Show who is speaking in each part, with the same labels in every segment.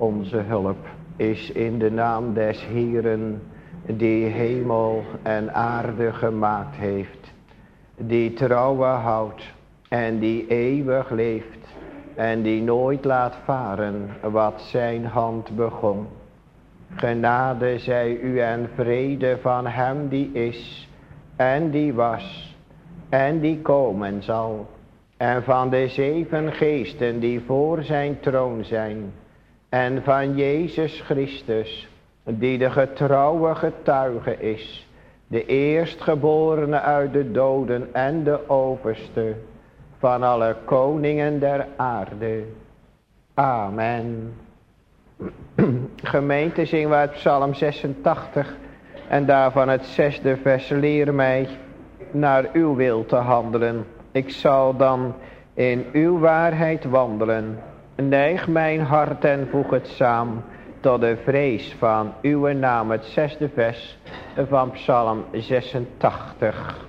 Speaker 1: Onze hulp is in de naam des Heeren, die hemel en aarde gemaakt heeft, die trouwe houdt en die eeuwig leeft en die nooit laat varen wat zijn hand begon. Genade zij u en vrede van hem die is en die was en die komen zal, en van de 7 geesten die voor zijn troon zijn, en van Jezus Christus, die de getrouwe getuige is, de eerstgeborene uit de doden en de overste van alle koningen der aarde. Amen. Gemeente, zingen we uit Psalm 86 en daarvan het 6e vers. Leer mij naar uw wil te handelen. Ik zal dan in uw waarheid wandelen. Neig mijn hart en voeg het samen tot de vrees van uw naam. Het 6e vers van Psalm 86.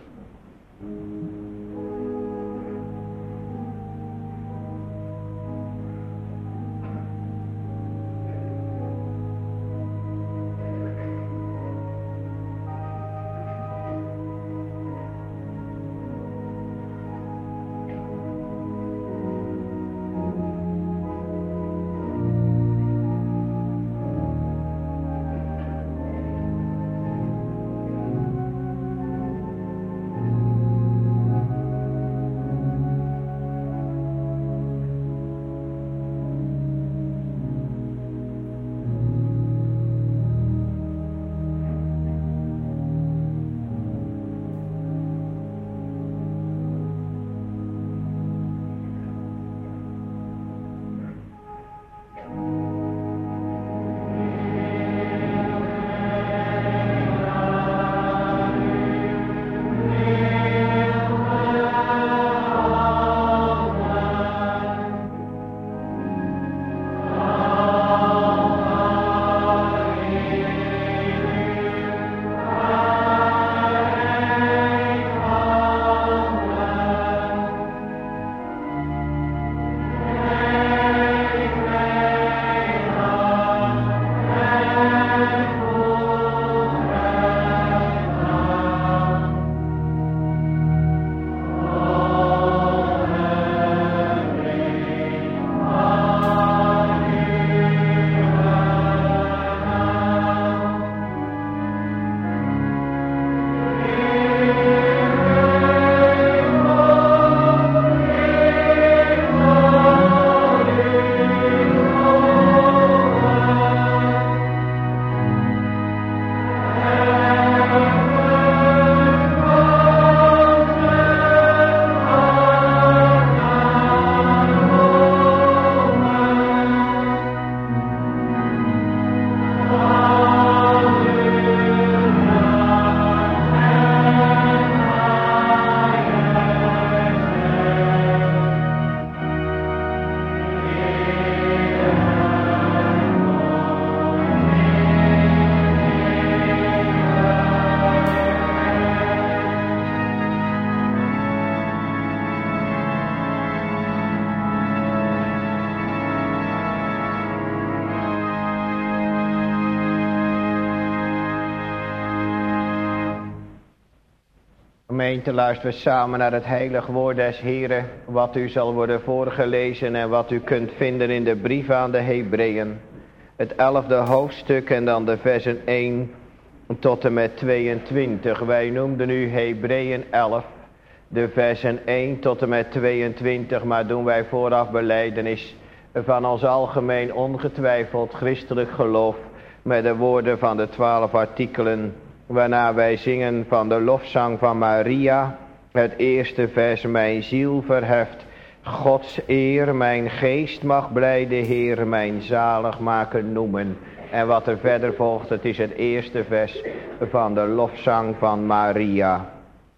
Speaker 1: Gemeente, luisteren we samen naar het heilig woord des Heren, wat u zal worden voorgelezen en wat u kunt vinden in de brief aan de Hebreeën. Het 11e hoofdstuk en dan de versen 1 tot en met 22. Wij noemden nu Hebreeën 11, de versen 1 tot en met 22, maar doen wij vooraf belijdenis van ons algemeen ongetwijfeld christelijk geloof met de woorden van de 12 artikelen, waarna wij zingen van de lofzang van Maria, het eerste vers: mijn ziel verheft Gods eer, mijn geest mag blij de Heer mijn zaligmaker noemen. En wat er verder volgt, het is het eerste vers van de lofzang van Maria.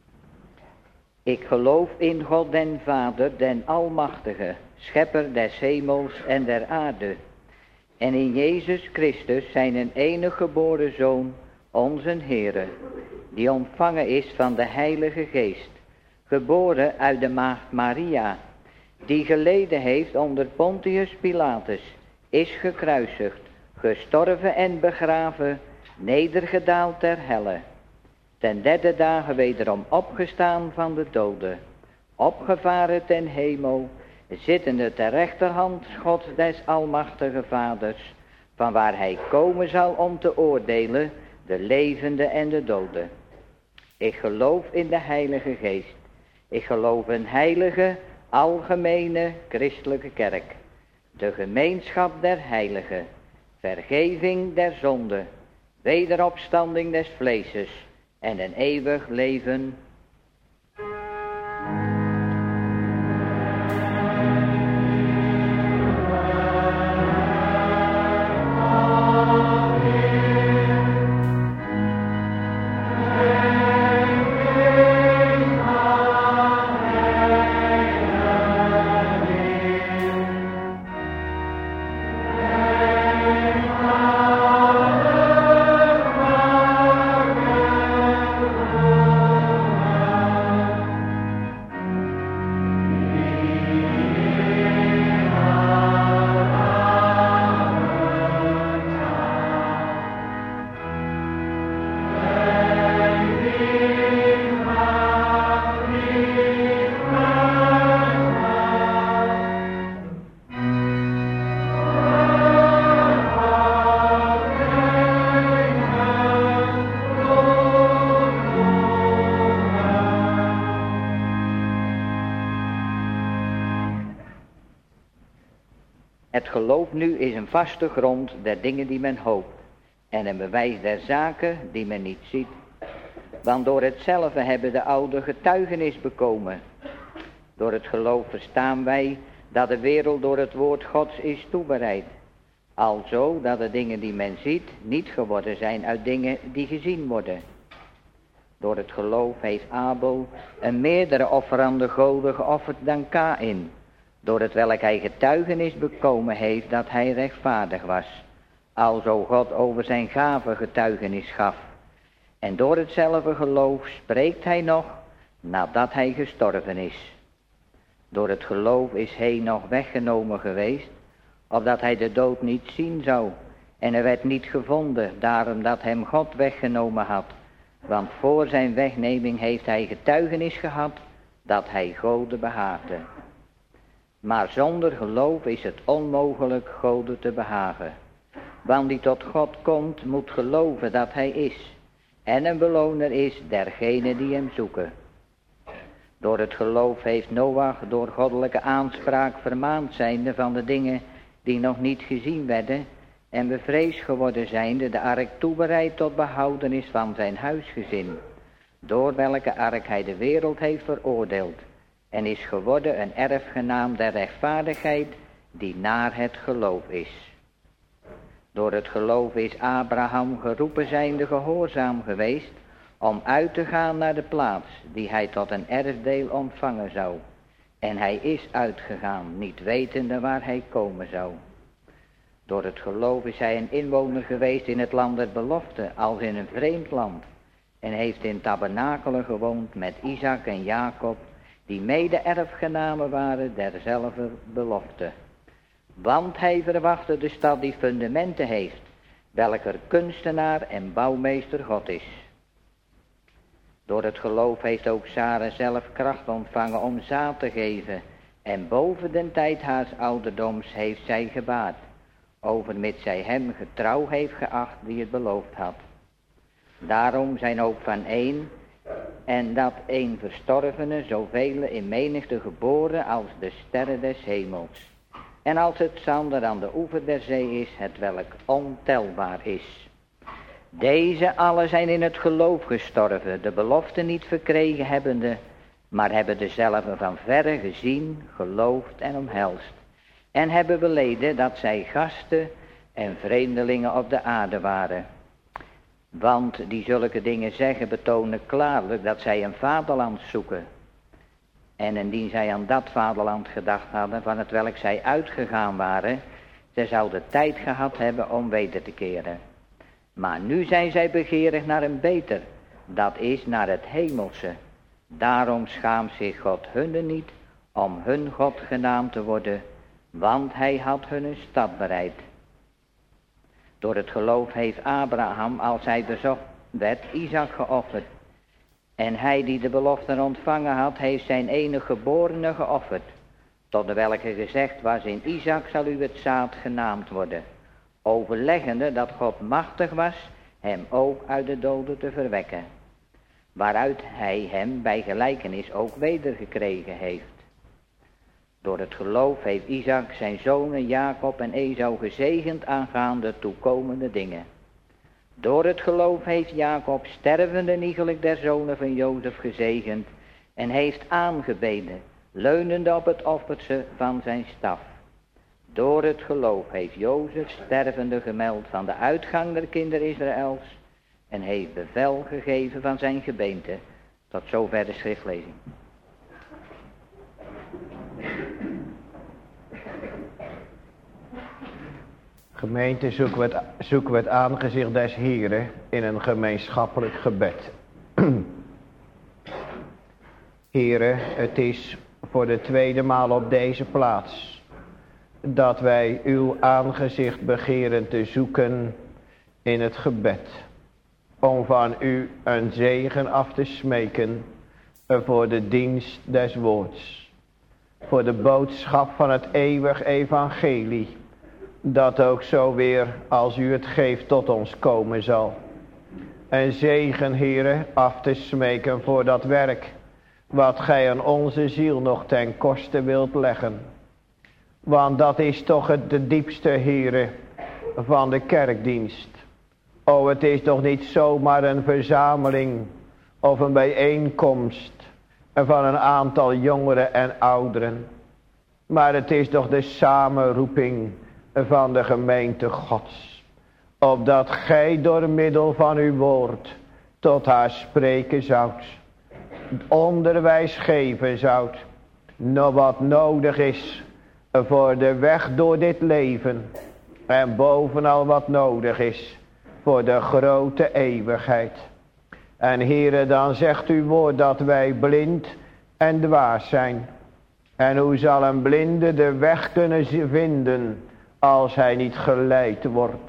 Speaker 2: Ik geloof in God den Vader, den Almachtige, schepper des hemels en der aarde. En in Jezus Christus, zijn enige geboren Zoon, onze Heere, die ontvangen is van de Heilige Geest, geboren uit de maagd Maria, die geleden heeft onder Pontius Pilatus, is gekruisigd, gestorven en begraven, nedergedaald ter helle. Ten derde dagen wederom opgestaan van de doden, opgevaren ten hemel, zittende ter rechterhand Gods des almachtige Vaders, van waar hij komen zal om te oordelen de levenden en de doden. Ik geloof in de Heilige Geest. Ik geloof in heilige, algemene, christelijke kerk. De gemeenschap der heiligen, vergeving der zonde, wederopstanding des vleeses en een eeuwig leven. Het geloof nu is een vaste grond der dingen die men hoopt en een bewijs der zaken die men niet ziet. Want door hetzelfde hebben de oude getuigenis bekomen. Door het geloof verstaan wij dat de wereld door het woord Gods is toebereid. Alzo dat de dingen die men ziet niet geworden zijn uit dingen die gezien worden. Door het geloof heeft Abel een meerdere offerande goden geofferd dan Kaïn, door het welk hij getuigenis bekomen heeft dat hij rechtvaardig was, alzo God over zijn gave getuigenis gaf. En door hetzelfde geloof spreekt hij nog nadat hij gestorven is. Door het geloof is Henoch weggenomen geweest, opdat hij de dood niet zien zou. En er werd niet gevonden, daarom dat hem God weggenomen had. Want voor zijn wegneming heeft hij getuigenis gehad dat hij Gode behaagde. Maar zonder geloof is het onmogelijk Gode te behagen. Want die tot God komt, moet geloven dat hij is, en een beloner is dergenen die hem zoeken. Door het geloof heeft Noach door goddelijke aanspraak vermaand zijnde van de dingen die nog niet gezien werden, en bevreesd geworden zijnde de ark toebereid tot behoudenis van zijn huisgezin, door welke ark hij de wereld heeft veroordeeld, en is geworden een erfgenaam der rechtvaardigheid die naar het geloof is. Door het geloof is Abraham geroepen zijnde gehoorzaam geweest, om uit te gaan naar de plaats die hij tot een erfdeel ontvangen zou. En hij is uitgegaan, niet wetende waar hij komen zou. Door het geloof is hij een inwoner geweest in het land der belofte, als in een vreemd land. En heeft in tabernakelen gewoond met Isaac en Jacob, die mede erfgenamen waren derzelfde belofte. Want hij verwachtte de stad die fundamenten heeft, welker kunstenaar en bouwmeester God is. Door het geloof heeft ook Sara zelf kracht ontvangen om zaad te geven, en boven den tijd haars ouderdoms heeft zij gebaard, overmits zij hem getrouw heeft geacht die het beloofd had. Daarom zijn ook van één, en dat één verstorvene, zoveel in menigte geboren als de sterren des hemels. En als het zand dat aan de oever der zee is, het welk ontelbaar is. Deze allen zijn in het geloof gestorven, de belofte niet verkregen hebbende, maar hebben dezelfde van verre gezien, geloofd en omhelst. En hebben beleden dat zij gasten en vreemdelingen op de aarde waren. Want die zulke dingen zeggen betonen klaarlijk dat zij een vaderland zoeken. En indien zij aan dat vaderland gedacht hadden van het welk zij uitgegaan waren, zij zouden tijd gehad hebben om weder te keren. Maar nu zijn zij begeerig naar een beter, dat is naar het hemelse. Daarom schaamt zich God hunne niet om hun God genaamd te worden, want hij had hun een stad bereid. Door het geloof heeft Abraham, als hij bezocht werd, Isaac geofferd. En hij die de belofte ontvangen had, heeft zijn enige geborene geofferd. Tot de welke gezegd was, in Isaac zal u het zaad genaamd worden. Overleggende dat God machtig was, hem ook uit de doden te verwekken. Waaruit hij hem bij gelijkenis ook wedergekregen heeft. Door het geloof heeft Isaac zijn zonen Jacob en Esau gezegend aangaande toekomende dingen. Door het geloof heeft Jacob stervende iegelijk der zonen van Jozef gezegend en heeft aangebeden, leunende op het offerse van zijn staf. Door het geloof heeft Jozef stervende gemeld van de uitgang der kinderen Israëls en heeft bevel gegeven van zijn gebeente. Tot zover de schriftlezing.
Speaker 1: Gemeente, zoeken we het aangezicht des Heren in een gemeenschappelijk gebed. Heren, het is voor de tweede maal op deze plaats dat wij uw aangezicht begeren te zoeken in het gebed. Om van u een zegen af te smeken voor de dienst des woords. Voor de boodschap van het eeuwig evangelie. Dat ook zo weer, als u het geeft, tot ons komen zal. En zegen, Heere, af te smeken voor dat werk, wat gij aan onze ziel nog ten koste wilt leggen. Want dat is toch de diepste, Heere, van de kerkdienst. O, het is toch niet zomaar een verzameling of een bijeenkomst van een aantal jongeren en ouderen. Maar het is toch de samenroeping van de gemeente Gods. Opdat gij door middel van uw woord tot haar spreken zoudt. Onderwijs geven zoudt. Nog wat nodig is voor de weg door dit leven. En bovenal wat nodig is voor de grote eeuwigheid. En Heere, dan zegt uw woord dat wij blind en dwaas zijn. En hoe zal een blinde de weg kunnen vinden als hij niet geleid wordt?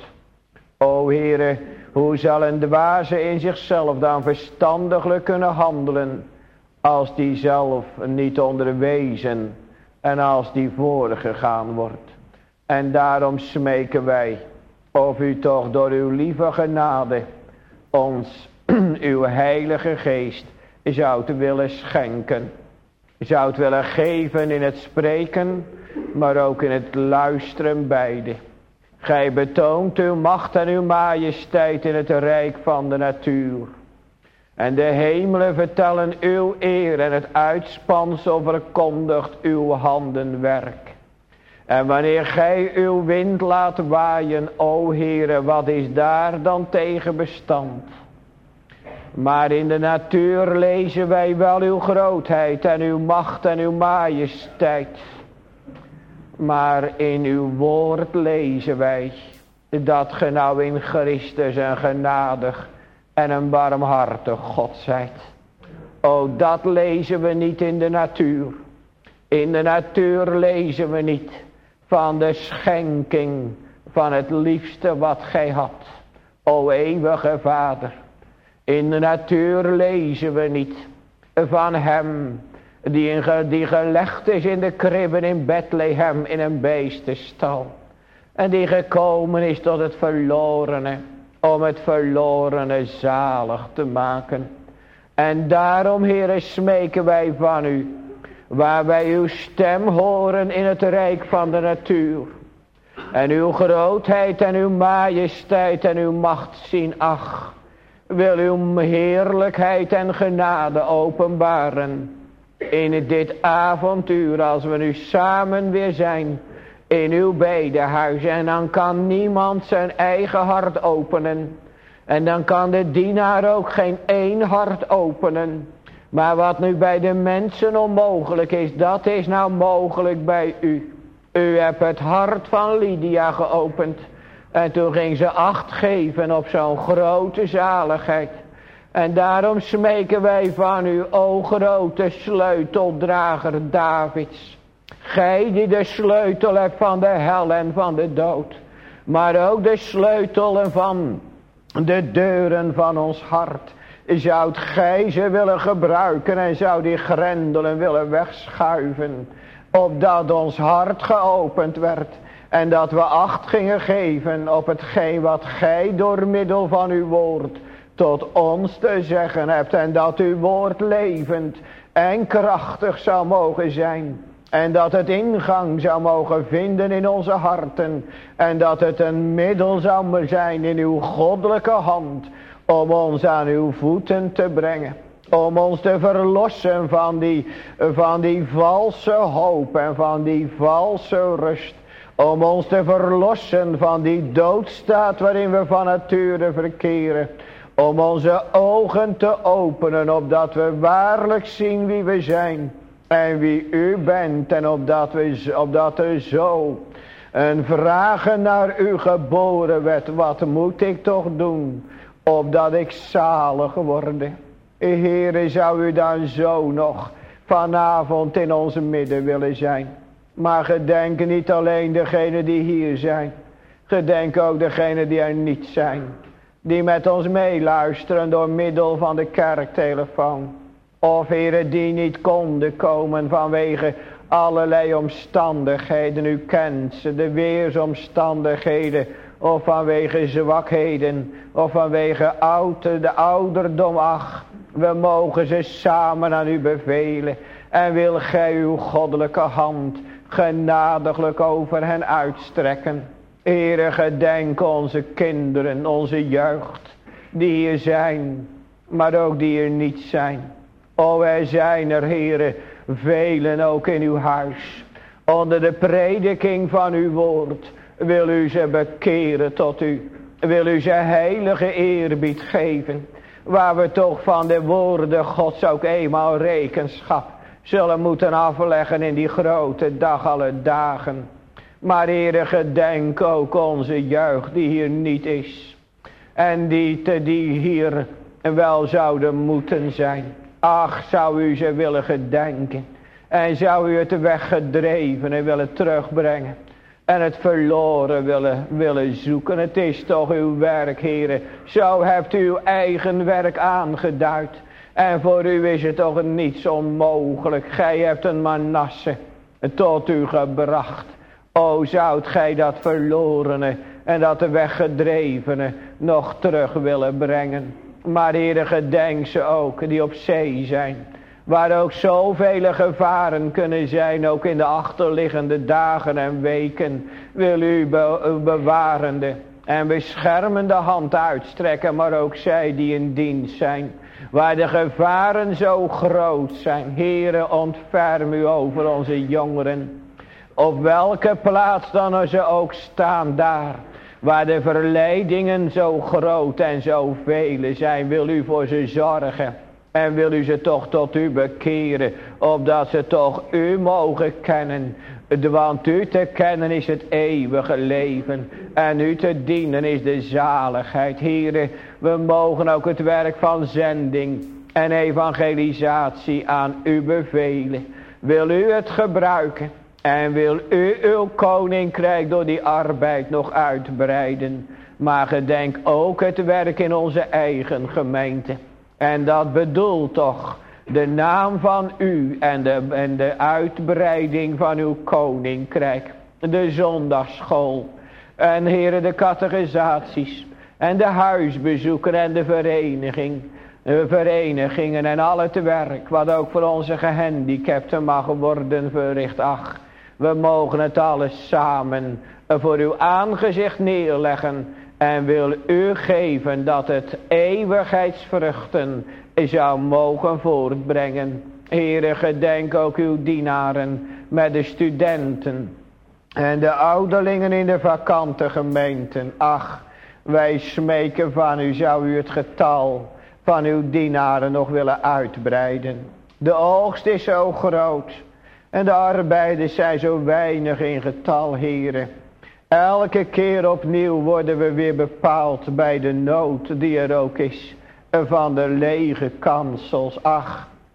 Speaker 1: O Heere, hoe zal een dwaze in zichzelf dan verstandiglijk kunnen handelen als die zelf niet onderwezen en als die voorgegaan wordt? En daarom smeken wij of u toch door uw lieve genade ons uw heilige geest zou willen schenken. Zou het willen geven in het spreken, maar ook in het luisteren beide. Gij betoont uw macht en uw majesteit in het rijk van de natuur. En de hemelen vertellen uw eer en het uitspansel verkondigt uw handenwerk. En wanneer gij uw wind laat waaien, o Heere, wat is daar dan tegen bestand? Maar in de natuur lezen wij wel uw grootheid en uw macht en uw majesteit. Maar in uw woord lezen wij dat ge nou in Christus een genadig en een barmhartig God zijt. O, dat lezen we niet in de natuur. In de natuur lezen we niet van de schenking van het liefste wat gij had. O eeuwige Vader. In de natuur lezen we niet van hem die gelegd is in de kribben in Bethlehem in een beestenstal. En die gekomen is tot het verlorene, om het verlorene zalig te maken. En daarom, Heere, smeken wij van u, waar wij uw stem horen in het rijk van de natuur. En uw grootheid en uw majesteit en uw macht zien, ach, wil uw heerlijkheid en genade openbaren. In dit avontuur, als we nu samen weer zijn in uw bedehuis. En dan kan niemand zijn eigen hart openen. En dan kan de dienaar ook geen één hart openen. Maar wat nu bij de mensen onmogelijk is, dat is nou mogelijk bij u. U hebt het hart van Lydia geopend. En toen ging ze acht geven op zo'n grote zaligheid. En daarom smeken wij van u, o grote sleuteldrager Davids. Gij die de sleutel hebt van de hel en van de dood. Maar ook de sleutelen van de deuren van ons hart. Zoudt gij ze willen gebruiken en zou die grendelen willen wegschuiven. Opdat ons hart geopend werd. En dat we acht gingen geven op hetgeen wat gij door middel van uw woord tot ons te zeggen hebt. En dat uw woord levend en krachtig zou mogen zijn. En dat het ingang zou mogen vinden in onze harten. En dat het een middel zou zijn in uw goddelijke hand. Om ons aan uw voeten te brengen. Om ons te verlossen van die valse hoop en van die valse rust. Om ons te verlossen van die doodstaat waarin we van nature verkeren. Om onze ogen te openen opdat we waarlijk zien wie we zijn. En wie u bent en opdat er zo een vragen naar u geboren werd. Wat moet ik toch doen opdat ik zalig worde? Heere, zou u dan zo nog vanavond in onze midden willen zijn. Maar gedenk niet alleen degenen die hier zijn. Gedenk ook degenen die er niet zijn. Die met ons meeluisteren door middel van de kerktelefoon. Of heren die niet konden komen vanwege allerlei omstandigheden. U kent ze, de weersomstandigheden. Of vanwege zwakheden. Of vanwege de ouderdom. Ach, we mogen ze samen aan u bevelen. En wil gij uw goddelijke hand genadiglijk over hen uitstrekken. Heere, gedenk onze kinderen, onze jeugd. Die hier zijn, maar ook die er niet zijn. O, er zijn er, Heere, velen ook in uw huis. Onder de prediking van uw woord wil u ze bekeren tot u. Wil u ze heilige eerbied geven. Waar we toch van de woorden Gods ook eenmaal rekenschap zullen moeten afleggen in die grote dag alle dagen. Maar Heere, gedenk ook onze jeugd die hier niet is. En die hier wel zouden moeten zijn. Ach, zou u ze willen gedenken. En zou u het weggedreven en willen terugbrengen. En het verloren willen zoeken. Het is toch uw werk, Heere. Zo hebt u uw eigen werk aangeduid. En voor u is het toch niets onmogelijk. Gij hebt een Manasse tot u gebracht. O, zoudt gij dat verlorene en dat de weggedrevene nog terug willen brengen. Maar Heere, gedenk ze ook die op zee zijn. Waar ook zoveel gevaren kunnen zijn, ook in de achterliggende dagen en weken. Wil u bewarende en beschermende hand uitstrekken, maar ook zij die in dienst zijn. Waar de gevaren zo groot zijn. Heere, ontferm u over onze jongeren. Op welke plaats dan ze ook staan daar. Waar de verleidingen zo groot en zo vele zijn. Wil u voor ze zorgen. En wil u ze toch tot u bekeren. Opdat ze toch u mogen kennen. Want u te kennen is het eeuwige leven. En u te dienen is de zaligheid. Heere, we mogen ook het werk van zending en evangelisatie aan u bevelen. Wil u het gebruiken? En wil u uw koninkrijk door die arbeid nog uitbreiden. Maar gedenk ook het werk in onze eigen gemeente. En dat bedoelt toch de naam van u en de uitbreiding van uw koninkrijk. De zondagsschool. En heren, de catechisaties. En de huisbezoeken en de verenigingen en al het werk. Wat ook voor onze gehandicapten mag worden verricht. Ach, we mogen het alles samen voor uw aangezicht neerleggen. En wil u geven dat het eeuwigheidsvruchten zou mogen voortbrengen. Heere, gedenk ook uw dienaren met de studenten. En de ouderlingen in de vakante gemeenten. Ach, wij smeken van u, zou u het getal van uw dienaren nog willen uitbreiden. De oogst is zo groot. En de arbeiders zijn zo weinig in getal, Heere. Elke keer opnieuw worden we weer bepaald bij de nood die er ook is. Van de lege kansels. Ach,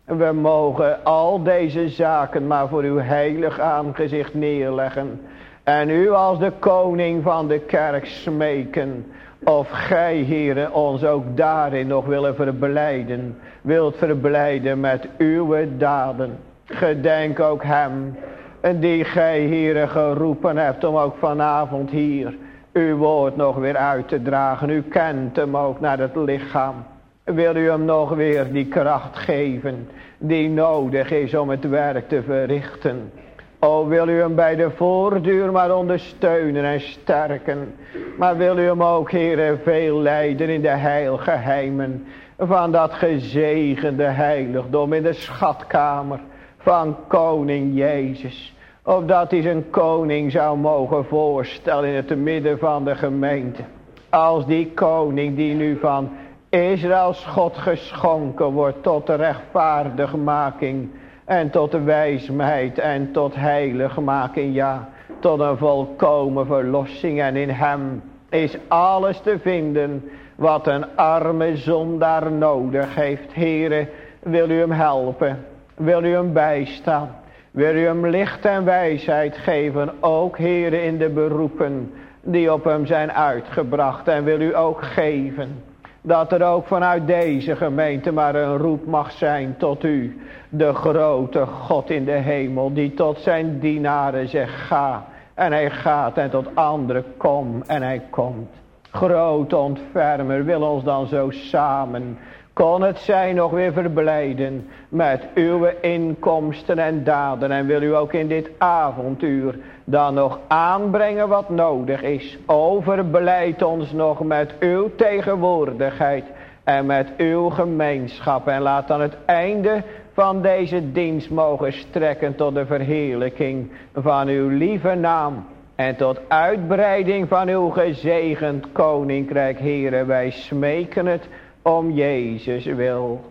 Speaker 1: We mogen al deze zaken maar voor uw heilig aangezicht neerleggen. En u als de koning van de kerk smeken. Of gij, Heere, ons ook daarin nog willen verblijden. Wilt verblijden met uw daden. Gedenk ook hem die gij, Heere, geroepen hebt om ook vanavond hier uw woord nog weer uit te dragen. U kent hem ook naar het lichaam. Wil u hem nog weer die kracht geven die nodig is om het werk te verrichten. O, wil u hem bij de voortduur maar ondersteunen en sterken. Maar wil u hem ook, Heere, veel leiden in de heilgeheimen van dat gezegende heiligdom in de schatkamer van koning Jezus. Opdat hij zijn koning zou mogen voorstellen in het midden van de gemeente. Als die koning die nu van Israëls God geschonken wordt tot de rechtvaardigmaking en tot de wijsheid en tot heiligmaking, ja, tot een volkomen verlossing. En in hem is alles te vinden wat een arme zondaar nodig heeft. Heere, wil u hem helpen, wil u hem bijstaan, wil u hem licht en wijsheid geven, ook Heere in de beroepen die op hem zijn uitgebracht. En wil u ook geven dat er ook vanuit deze gemeente maar een roep mag zijn tot u, de grote God in de hemel, die tot zijn dienaren zegt ga. En hij gaat en tot anderen kom en hij komt. Grote ontfermer, wil ons dan zo samen, kon het zijn, nog weer verblijden met uw inkomsten en daden. En wil u ook in dit avontuur dan nog aanbrengen wat nodig is. Overblijd ons nog met uw tegenwoordigheid en met uw gemeenschap. En laat dan het einde van deze dienst mogen strekken tot de verheerlijking van uw lieve naam. En tot uitbreiding van uw gezegend koninkrijk. Heere, wij smeken het om Jezus wil.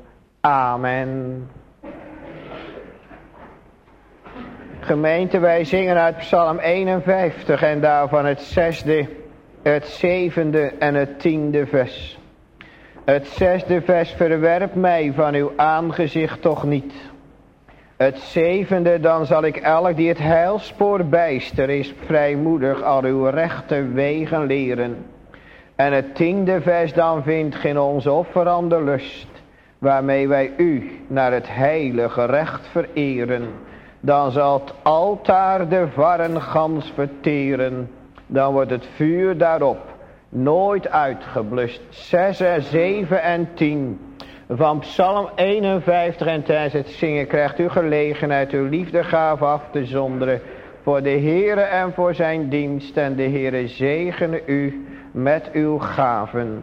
Speaker 1: Amen. Gemeente, wij zingen uit Psalm 51 en daarvan het 6e, het 7e en het 10e vers. Het 6e vers, verwerp mij van uw aangezicht toch niet. Het 7e, dan zal ik elk die het heilspoor bijster is, vrijmoedig al uw rechte wegen leren. En het 10e vers, dan vindt geen onze offerande lust, waarmee wij u naar het heilige recht vereren. Dan zal het altaar de varengans verteren, dan wordt het vuur daarop nooit uitgeblust. 6, 7 en 10 van Psalm 51. En tijdens het zingen krijgt u gelegenheid uw liefdegave af te zonderen voor de Heere en voor zijn dienst. En de Heere zegene u met uw gaven.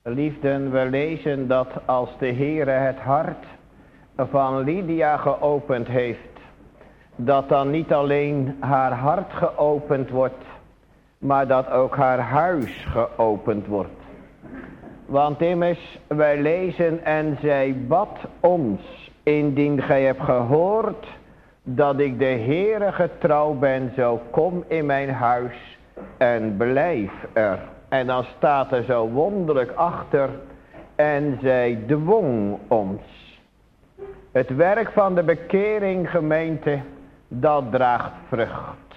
Speaker 1: Liefden, we lezen dat als de Heere het hart van Lydia geopend heeft, dat dan niet alleen haar hart geopend wordt, maar dat ook haar huis geopend wordt. Want immers, wij lezen en zij bad ons, indien gij hebt gehoord dat ik de Heere getrouw ben, zo kom in mijn huis en blijf er. En dan staat er zo wonderlijk achter, en zij dwong ons. Het werk van de bekering, gemeente, dat draagt vrucht.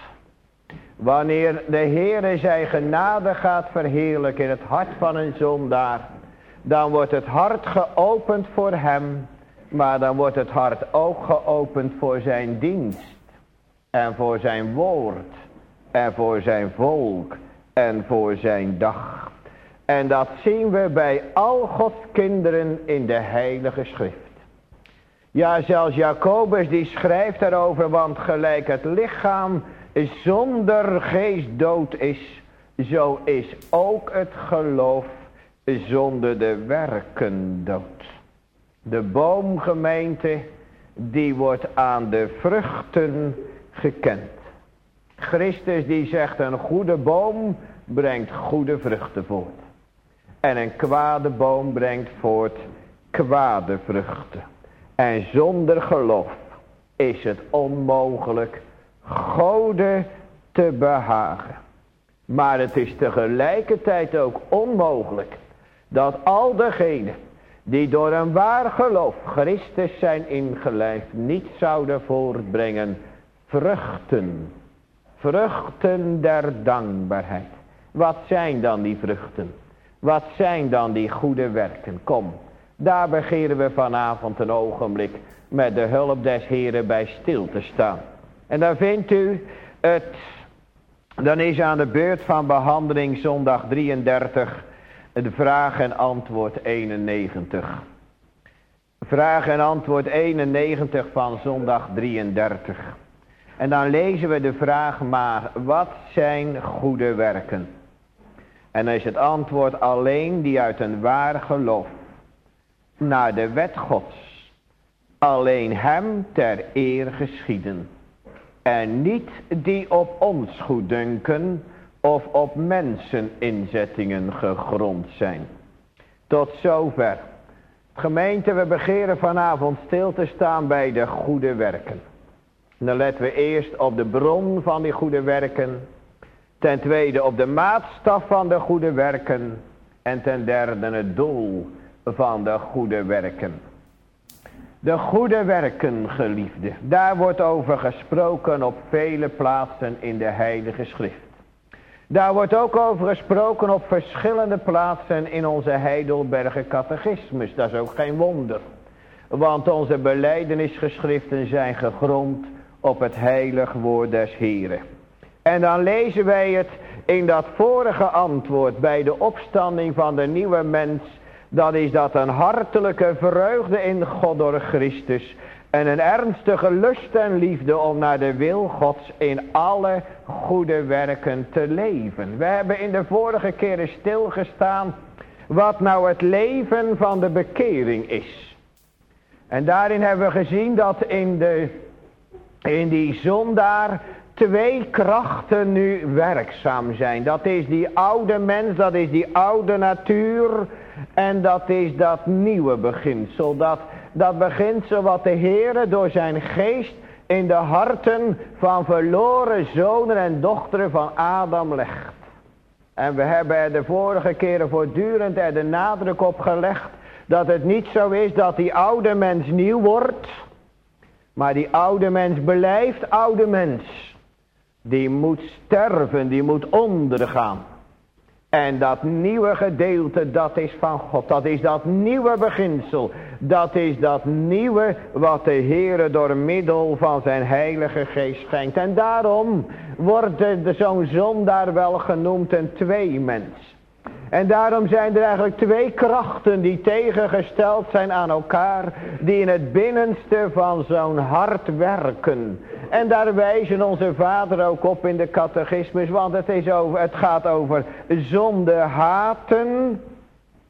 Speaker 1: Wanneer de Heere zijn genade gaat verheerlijken in het hart van een zondaar, dan wordt het hart geopend voor hem, maar dan wordt het hart ook geopend voor zijn dienst en voor zijn woord en voor zijn volk en voor zijn dag. En dat zien we bij al Gods kinderen in de Heilige Schrift. Ja, zelfs Jacobus die schrijft daarover, want gelijk het lichaam zonder geest dood is, zo is ook het geloof zonder de werken dood. De boomgemeente, die wordt aan de vruchten gekend. Christus die zegt, een goede boom brengt goede vruchten voort. En een kwade boom brengt voort kwade vruchten. En zonder geloof is het onmogelijk Gode te behagen. Maar het is tegelijkertijd ook onmogelijk dat al degenen die door een waar geloof Christus zijn ingelijfd niet zouden voortbrengen vruchten. Vruchten der dankbaarheid. Wat zijn dan die vruchten? Wat zijn dan die goede werken? Kom, daar begeren we vanavond een ogenblik met de hulp des Heren bij stil te staan. En dan vindt u het, dan is aan de beurt van behandeling zondag 33 de vraag en antwoord 91. Vraag en antwoord 91 van zondag 33. En dan lezen we de vraag maar, wat zijn goede werken? En dan is het antwoord alleen die uit een waar geloof naar de wet Gods alleen hem ter eer geschieden. En niet die op ons goeddunken of op menseninzettingen gegrond zijn. Tot zover. Gemeente, we begeren vanavond stil te staan bij de goede werken. Dan letten we eerst op de bron van die goede werken. Ten tweede op de maatstaf van de goede werken. En ten derde het doel van de goede werken. De goede werken, geliefde. Daar wordt over gesproken op vele plaatsen in de Heilige Schrift. Daar wordt ook over gesproken op verschillende plaatsen in onze Heidelberger catechismus. Dat is ook geen wonder. Want onze belijdenisgeschriften zijn gegrond op het heilig woord des Heren. En dan lezen wij het in dat vorige antwoord bij de opstanding van de nieuwe mens. Dat is dat een hartelijke vreugde in God door Christus. En een ernstige lust en liefde om naar de wil Gods in alle goede werken te leven. We hebben in de vorige keren stilgestaan wat nou het leven van de bekering is. En daarin hebben we gezien dat in die zondaar twee krachten nu werkzaam zijn. Dat is die oude mens, dat is die oude natuur en dat is dat nieuwe beginsel. Dat beginsel wat de Heere door zijn geest in de harten van verloren zonen en dochteren van Adam legt. En we hebben er de vorige keren voortdurend er de nadruk op gelegd dat het niet zo is dat die oude mens nieuw wordt, maar die oude mens blijft oude mens. Die moet sterven, die moet ondergaan. En dat nieuwe gedeelte, dat is van God. Dat is dat nieuwe beginsel. Dat is dat nieuwe wat de Heere door middel van zijn heilige geest schenkt. En daarom wordt zo'n zondaar wel genoemd een tweemens. En daarom zijn er eigenlijk twee krachten die tegengesteld zijn aan elkaar. Die in het binnenste van zo'n hart werken. En daar wijzen onze vader ook op in de catechismus. Want het gaat over zonde haten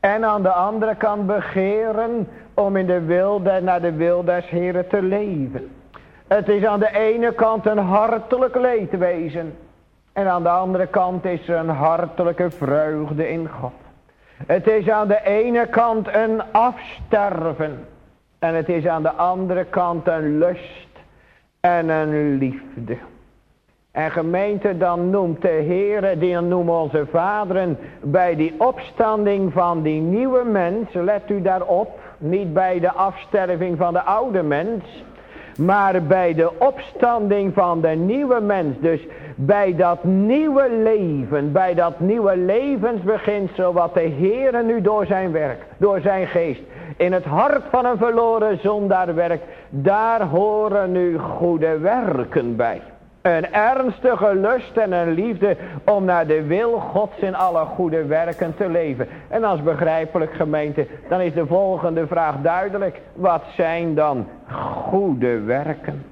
Speaker 1: En aan de andere kant begeren om in de wil naar de wil des Heren te leven. Het is aan de ene kant een hartelijk leedwezen. En aan de andere kant is er een hartelijke vreugde in God. Het is aan de ene kant een afsterven. En het is aan de andere kant een lust en een liefde. En gemeente, dan noemt de Heer, die noemen onze vaderen, bij die opstanding van die nieuwe mens, let u daarop, niet bij de afsterving van de oude mens, maar bij de opstanding van de nieuwe mens, dus bij dat nieuwe leven, bij dat nieuwe levensbeginsel wat de Heer nu door zijn werk, door zijn geest, in het hart van een verloren zondaar werkt, daar horen nu goede werken bij. Een ernstige lust en een liefde om naar de wil Gods in alle goede werken te leven. En als begrijpelijk gemeente, dan is de volgende vraag duidelijk. Wat zijn dan goede werken?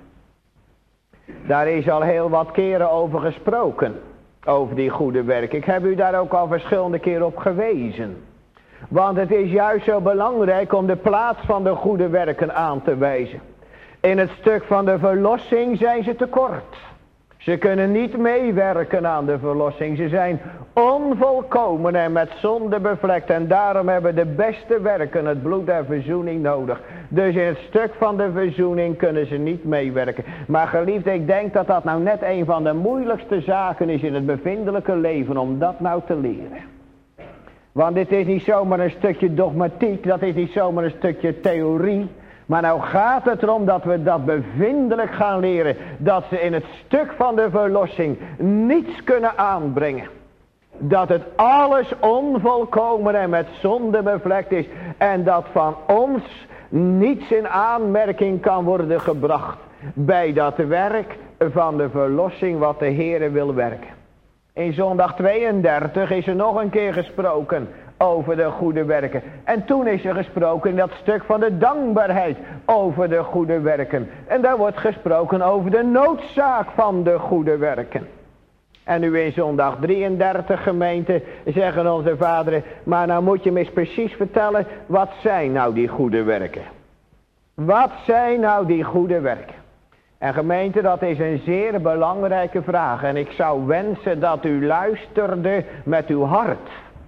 Speaker 1: Daar is al heel wat keren over gesproken. Over die goede werken. Ik heb u daar ook al verschillende keren op gewezen. Want het is juist zo belangrijk om de plaats van de goede werken aan te wijzen. In het stuk van de verlossing zijn ze tekort. Ze kunnen niet meewerken aan de verlossing. Ze zijn onvolkomen en met zonde bevlekt. En daarom hebben de beste werken het bloed der verzoening nodig. Dus in het stuk van de verzoening kunnen ze niet meewerken. Maar geliefde, ik denk dat dat nou net een van de moeilijkste zaken is in het bevindelijke leven. Om dat nou te leren. Want dit is niet zomaar een stukje dogmatiek. Dat is niet zomaar een stukje theorie. Maar nou gaat het erom dat we dat bevindelijk gaan leren. Dat ze in het stuk van de verlossing niets kunnen aanbrengen. Dat het alles onvolkomen en met zonde bevlekt is. En dat van ons niets in aanmerking kan worden gebracht. Bij dat werk van de verlossing wat de Heere wil werken. In zondag 32 is er nog een keer gesproken over de goede werken. En toen is er gesproken in dat stuk van de dankbaarheid over de goede werken. En daar wordt gesproken over de noodzaak van de goede werken. En nu in zondag 33 gemeente zeggen onze vaderen, maar nou moet je me eens precies vertellen, wat zijn nou die goede werken? Wat zijn nou die goede werken? En gemeente, dat is een zeer belangrijke vraag. En ik zou wensen dat u luisterde met uw hart.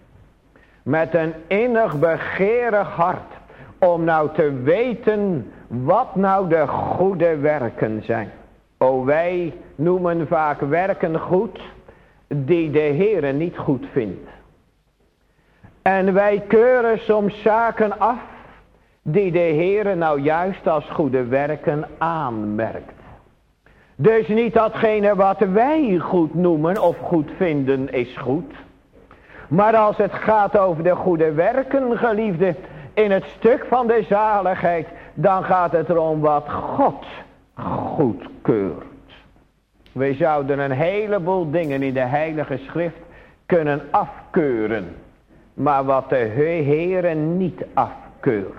Speaker 1: Met een innig begeerig hart. Om nou te weten wat nou de goede werken zijn. O, wij noemen vaak werken goed die de Heere niet goed vindt. En wij keuren soms zaken af die de Heere nou juist als goede werken aanmerkt. Dus niet datgene wat wij goed noemen of goed vinden is goed. Maar als het gaat over de goede werken, geliefde, in het stuk van de zaligheid, dan gaat het erom wat God goedkeurt. We zouden een heleboel dingen in de Heilige Schrift kunnen afkeuren. Maar wat de Heere niet afkeurt.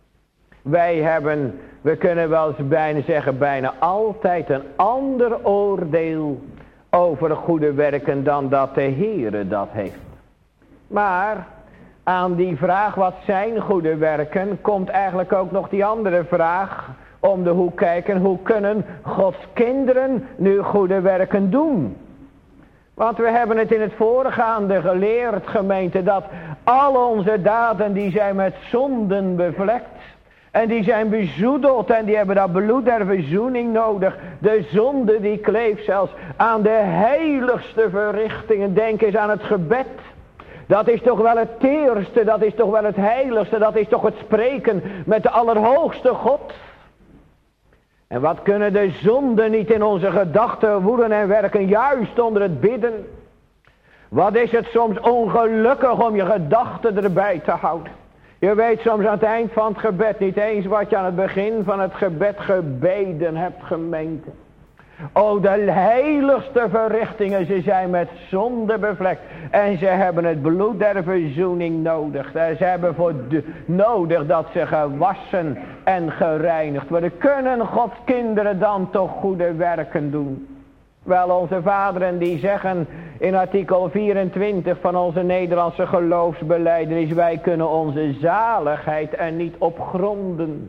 Speaker 1: We kunnen wel eens bijna zeggen, bijna altijd een ander oordeel over goede werken dan dat de Heere dat heeft. Maar aan die vraag wat zijn goede werken, komt eigenlijk ook nog die andere vraag om de hoek kijken. Hoe kunnen Gods kinderen nu goede werken doen? Want we hebben het in het voorgaande geleerd, gemeente, dat al onze daden die zijn met zonden bevlekt. En die zijn bezoedeld en die hebben dat bloed der verzoening nodig. De zonde die kleeft zelfs aan de heiligste verrichtingen. Denk eens aan het gebed. Dat is toch wel het teerste, dat is toch wel het heiligste. Dat is toch het spreken met de allerhoogste God. En wat kunnen de zonden niet in onze gedachten woeden en werken, juist onder het bidden. Wat is het soms ongelukkig om je gedachten erbij te houden. Je weet soms aan het eind van het gebed niet eens wat je aan het begin van het gebed gebeden hebt, gemeente. O, de heiligste verrichtingen, ze zijn met zonde bevlekt. En ze hebben het bloed der verzoening nodig. Ze hebben nodig dat ze gewassen en gereinigd worden. Kunnen Gods kinderen dan toch goede werken doen? Wel, onze vaderen die zeggen in artikel 24 van onze Nederlandse geloofsbelijdenis: wij kunnen onze zaligheid er niet op gronden.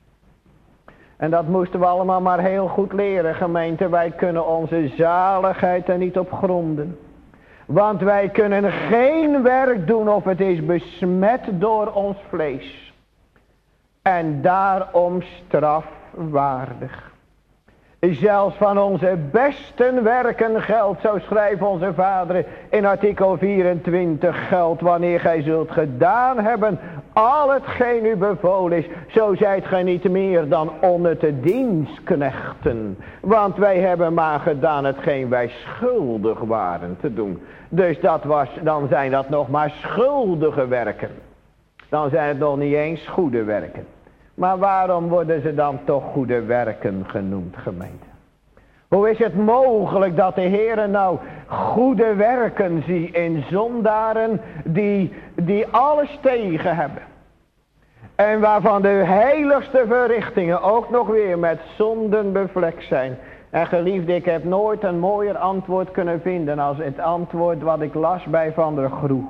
Speaker 1: En dat moesten we allemaal maar heel goed leren, gemeente. Wij kunnen onze zaligheid er niet op gronden. Want wij kunnen geen werk doen of het is besmet door ons vlees. En daarom strafwaardig. Zelfs van onze beste werken geldt, zo schrijven onze vaderen in artikel 24, geldt wanneer gij zult gedaan hebben al hetgeen u bevolen is, zo zijt gij niet meer dan onnutte dienstknechten. Want wij hebben maar gedaan hetgeen wij schuldig waren te doen. Dus dan zijn dat nog maar schuldige werken. Dan zijn het nog niet eens goede werken. Maar waarom worden ze dan toch goede werken genoemd, gemeente? Hoe is het mogelijk dat de Heere nou goede werken ziet in zondaren die alles tegen hebben? En waarvan de heiligste verrichtingen ook nog weer met zonden bevlekt zijn. En geliefde, ik heb nooit een mooier antwoord kunnen vinden als het antwoord wat ik las bij Van der Groe.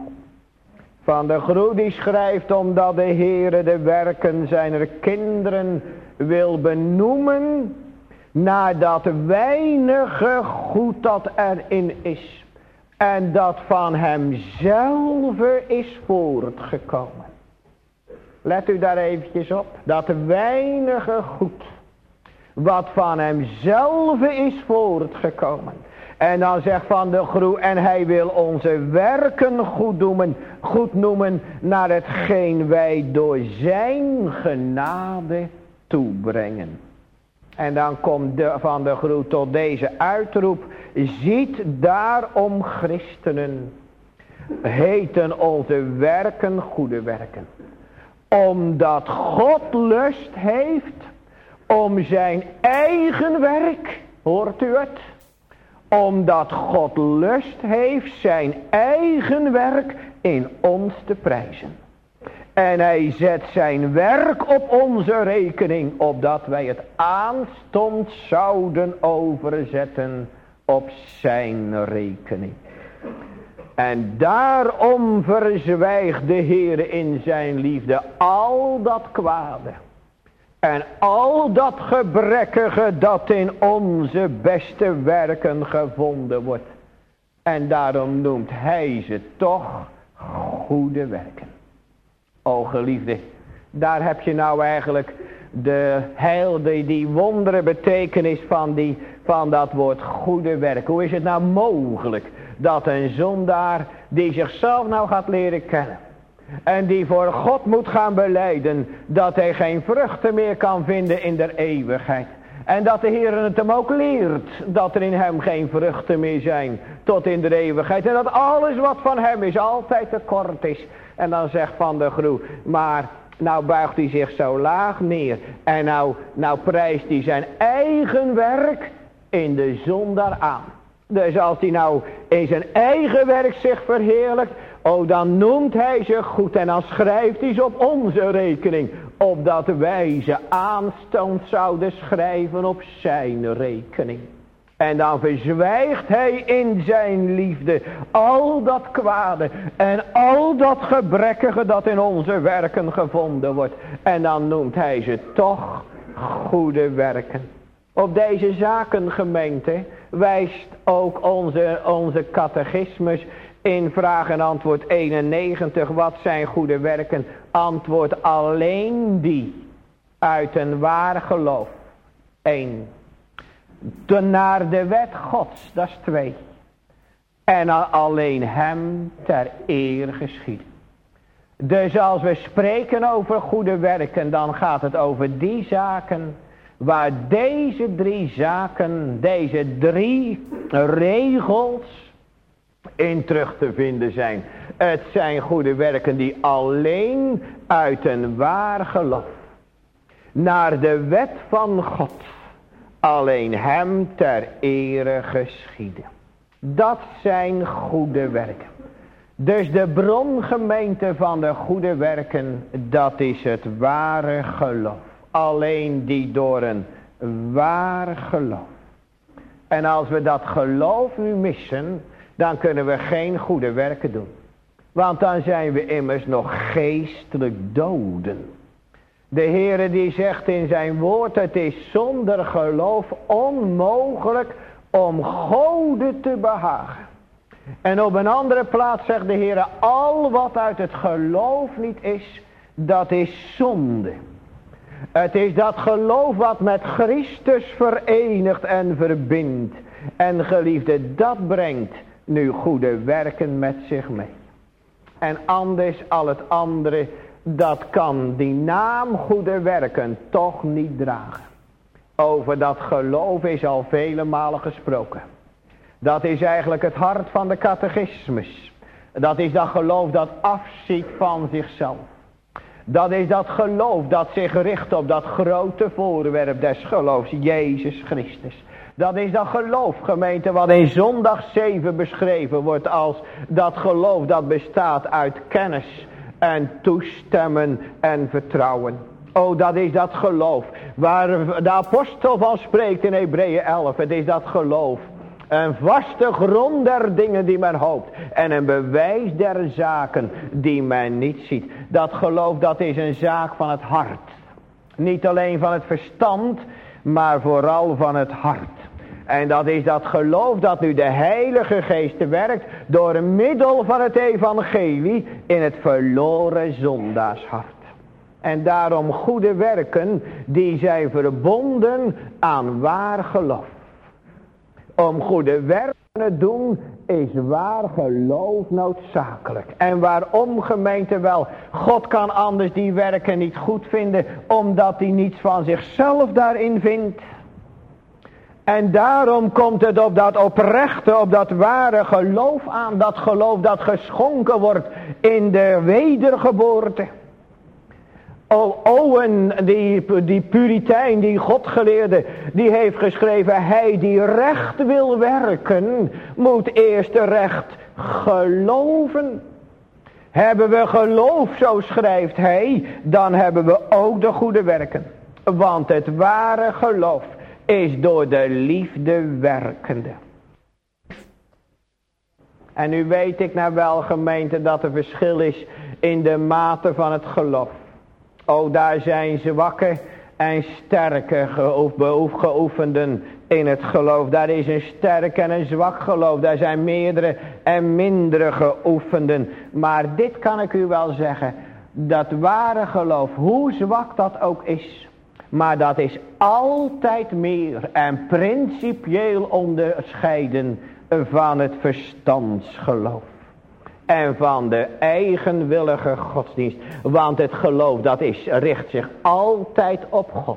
Speaker 1: Van der Groe die schrijft: omdat de Heere de werken zijner kinderen wil benoemen, naar dat weinige goed dat erin is. En dat van hemzelf is voortgekomen. Let u daar eventjes op. Dat weinige goed wat van hemzelf is voortgekomen. En dan zegt Van der Groe: en hij wil onze werken goed noemen naar hetgeen wij door zijn genade toebrengen. En dan komt Van der Groe tot deze uitroep: ziet daarom, christenen, heten onze werken goede werken. Omdat God lust heeft om zijn eigen werk, hoort u het? Omdat God lust heeft zijn eigen werk in ons te prijzen. En hij zet zijn werk op onze rekening, opdat wij het aanstonds zouden overzetten op zijn rekening. En daarom verzwijgt de Heer in zijn liefde al dat kwade. En al dat gebrekkige dat in onze beste werken gevonden wordt. En daarom noemt hij ze toch goede werken. O geliefde, daar heb je nou eigenlijk die wondere betekenis van dat woord goede werk. Hoe is het nou mogelijk dat een zondaar die zichzelf nou gaat leren kennen en die voor God moet gaan belijden dat hij geen vruchten meer kan vinden in der eeuwigheid. En dat de Heer het hem ook leert dat er in hem geen vruchten meer zijn tot in de eeuwigheid. En dat alles wat van hem is altijd tekort is. En dan zegt Van der Groe: maar nou buigt hij zich zo laag neer. En nou prijst hij zijn eigen werk in de zondaar aan. Dus als hij nou in zijn eigen werk zich verheerlijkt, dan noemt hij ze goed en dan schrijft hij ze op onze rekening, opdat wij ze aanstonds zouden schrijven op zijn rekening. En dan verzwijgt hij in zijn liefde al dat kwade en al dat gebrekkige dat in onze werken gevonden wordt. En dan noemt hij ze toch goede werken. Op deze zaken, gemeente, wijst ook onze catechismus in vraag en antwoord 91. Wat zijn goede werken? Antwoord: alleen die uit een waar geloof. 1. Naar de wet Gods, dat is 2. En alleen hem ter eer geschieden. Dus als we spreken over goede werken, dan gaat het over die zaken waar deze 3 zaken, deze 3 regels in terug te vinden zijn. Het zijn goede werken die alleen uit een waar geloof naar de wet van God alleen hem ter ere geschieden. Dat zijn goede werken. Dus de brongemeente van de goede werken, dat is het ware geloof. Alleen die door een waar geloof En als we dat geloof nu missen, dan kunnen we geen goede werken doen. Want dan zijn we immers nog geestelijk doden. De Heere die zegt in zijn woord, het is zonder geloof onmogelijk om Gode te behagen. En op een andere plaats zegt de Heere, al wat uit het geloof niet is, dat is zonde. Het is dat geloof wat met Christus verenigt en verbindt. En geliefde, dat brengt nu goede werken met zich mee. En anders al het andere, dat kan die naam goede werken toch niet dragen. Over dat geloof is al vele malen gesproken. Dat is eigenlijk het hart van de catechismus. Dat is dat geloof dat afziet van zichzelf. Dat is dat geloof dat zich richt op dat grote voorwerp des geloofs, Jezus Christus. Dat is dat geloof, gemeente, wat in zondag 7 beschreven wordt als dat geloof dat bestaat uit kennis en toestemmen en vertrouwen. Oh, dat is dat geloof waar de apostel van spreekt in Hebreeën 11. Het is dat geloof. Een vaste grond der dingen die men hoopt. En een bewijs der zaken die men niet ziet. Dat geloof, dat is een zaak van het hart. Niet alleen van het verstand, maar vooral van het hart. En dat is dat geloof dat nu de Heilige Geest werkt door middel van het evangelie in het verloren zondaarshart. En daarom goede werken die zijn verbonden aan waar geloof. Om goede werken te doen is waar geloof noodzakelijk. En waarom, gemeente, wel? God kan anders die werken niet goed vinden, omdat hij niets van zichzelf daarin vindt. En daarom komt het op dat oprechte, op dat ware geloof aan. Dat geloof dat geschonken wordt in de wedergeboorte. Owen, die Puritein, die Godgeleerde, die heeft geschreven, hij die recht wil werken, moet eerst recht geloven. Hebben we geloof, zo schrijft hij, dan hebben we ook de goede werken. Want het ware geloof is door de liefde werkende. En nu weet ik nou wel, gemeente, dat er verschil is in de mate van het geloof. Oh, daar zijn zwakke en sterke geoefenden in het geloof. Daar is een sterk en een zwak geloof. Daar zijn meerdere en mindere geoefenden. Maar dit kan ik u wel zeggen. Dat ware geloof, hoe zwak dat ook is. Maar dat is altijd meer en principieel onderscheiden van het verstandsgeloof. En van de eigenwillige godsdienst. Want het geloof richt zich altijd op God.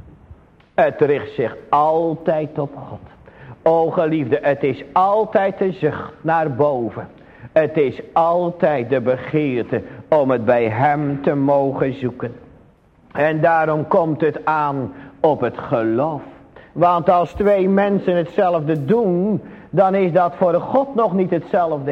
Speaker 1: Het richt zich altijd op God. O geliefde, het is altijd de zucht naar boven. Het is altijd de begeerte om het bij hem te mogen zoeken. En daarom komt het aan op het geloof. Want als twee mensen hetzelfde doen, dan is dat voor God nog niet hetzelfde.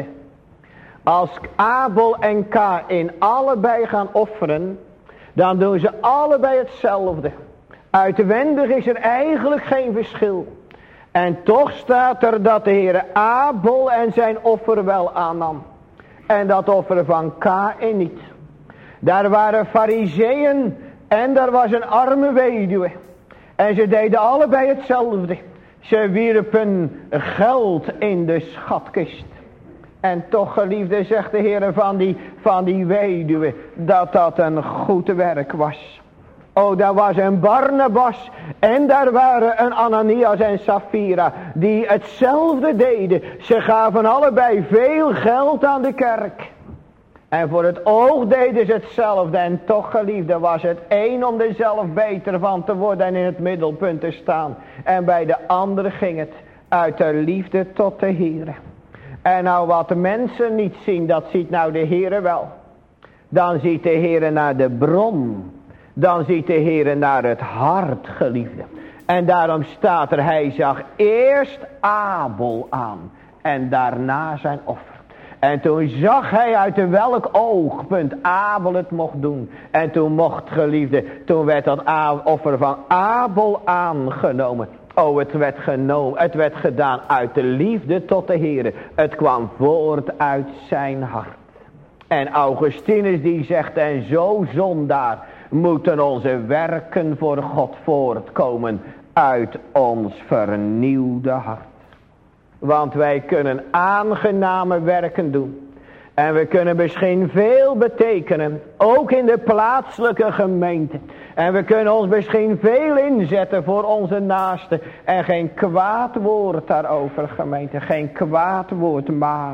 Speaker 1: Als Abel en Kaïn allebei gaan offeren, dan doen ze allebei hetzelfde. Uitwendig is er eigenlijk geen verschil. En toch staat er dat de Heere Abel en zijn offer wel aannam. En dat offer van Kaïn niet. Daar waren farizeeën en daar was een arme weduwe. En ze deden allebei hetzelfde. Ze wierpen geld in de schatkist. En toch, geliefde, zegt de Heer van die weduwe, dat een goed werk was. Oh, daar was een Barnabas en daar waren een Ananias en Sapphira die hetzelfde deden. Ze gaven allebei veel geld aan de kerk. En voor het oog deden ze hetzelfde. En toch, geliefde, was het een om er zelf beter van te worden en in het middelpunt te staan. En bij de andere ging het uit de liefde tot de Heer. En nou wat de mensen niet zien, dat ziet nou de Heere wel. Dan ziet de Heere naar de bron. Dan ziet de Heere naar het hart, geliefde. En daarom staat er, hij zag eerst Abel aan. En daarna zijn offer. En toen zag hij uit welk oogpunt Abel het mocht doen. En toen mocht, geliefde, toen werd dat offer van Abel aangenomen. Het werd gedaan uit de liefde tot de Heere. Het kwam voort uit zijn hart. En Augustinus die zegt, en zo zondaar moeten onze werken voor God voortkomen uit ons vernieuwde hart. Want wij kunnen aangename werken doen. En we kunnen misschien veel betekenen, ook in de plaatselijke gemeente. En we kunnen ons misschien veel inzetten voor onze naasten. En geen kwaad woord daarover, gemeente. Geen kwaad woord,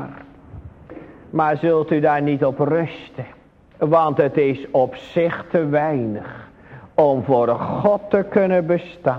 Speaker 1: maar zult u daar niet op rusten. Want het is op zich te weinig om voor God te kunnen bestaan.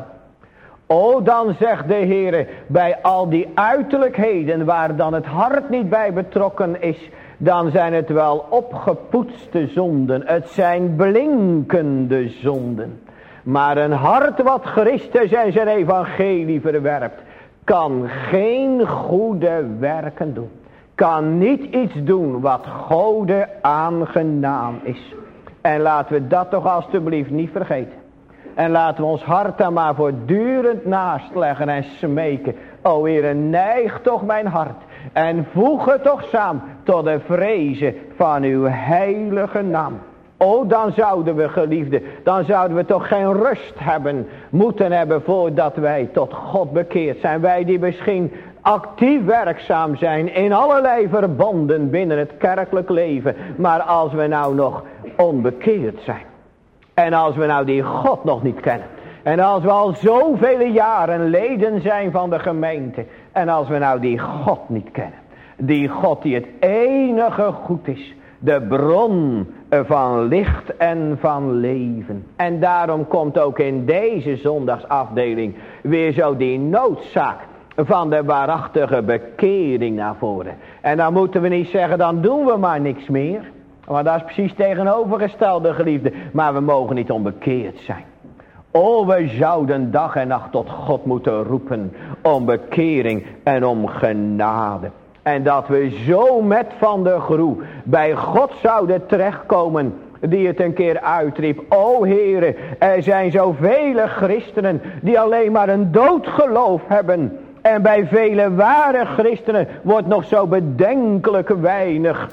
Speaker 1: O, dan zegt de Heere, bij al die uiterlijkheden waar dan het hart niet bij betrokken is, dan zijn het wel opgepoetste zonden. Het zijn blinkende zonden. Maar een hart wat Christus en zijn evangelie verwerpt, kan geen goede werken doen. Kan niet iets doen wat Gode aangenaam is. En laten we dat toch alstublieft niet vergeten. En laten we ons hart dan maar voortdurend naast leggen en smeken. O Heere, neig toch mijn hart. En voeg het toch samen tot de vrezen van uw heilige naam. O, dan zouden we, geliefden, dan zouden we toch geen rust moeten hebben voordat wij tot God bekeerd zijn. Wij die misschien actief werkzaam zijn in allerlei verbonden binnen het kerkelijk leven. Maar als we nou nog onbekeerd zijn. En als we nou die God nog niet kennen. En als we al zoveel jaren leden zijn van de gemeente. En als we nou die God niet kennen. Die God die het enige goed is. De bron van licht en van leven. En daarom komt ook in deze zondagsafdeling weer zo die noodzaak van de waarachtige bekering naar voren. En dan moeten we niet zeggen, dan doen we maar niks meer. Want dat is precies tegenovergestelde, geliefde. Maar we mogen niet onbekeerd zijn. O, we zouden dag en nacht tot God moeten roepen om bekering en om genade. En dat we zo met van de groe bij God zouden terechtkomen die het een keer uitriep. O Heere, er zijn zoveel christenen die alleen maar een doodgeloof hebben. En bij vele ware christenen wordt nog zo bedenkelijk weinig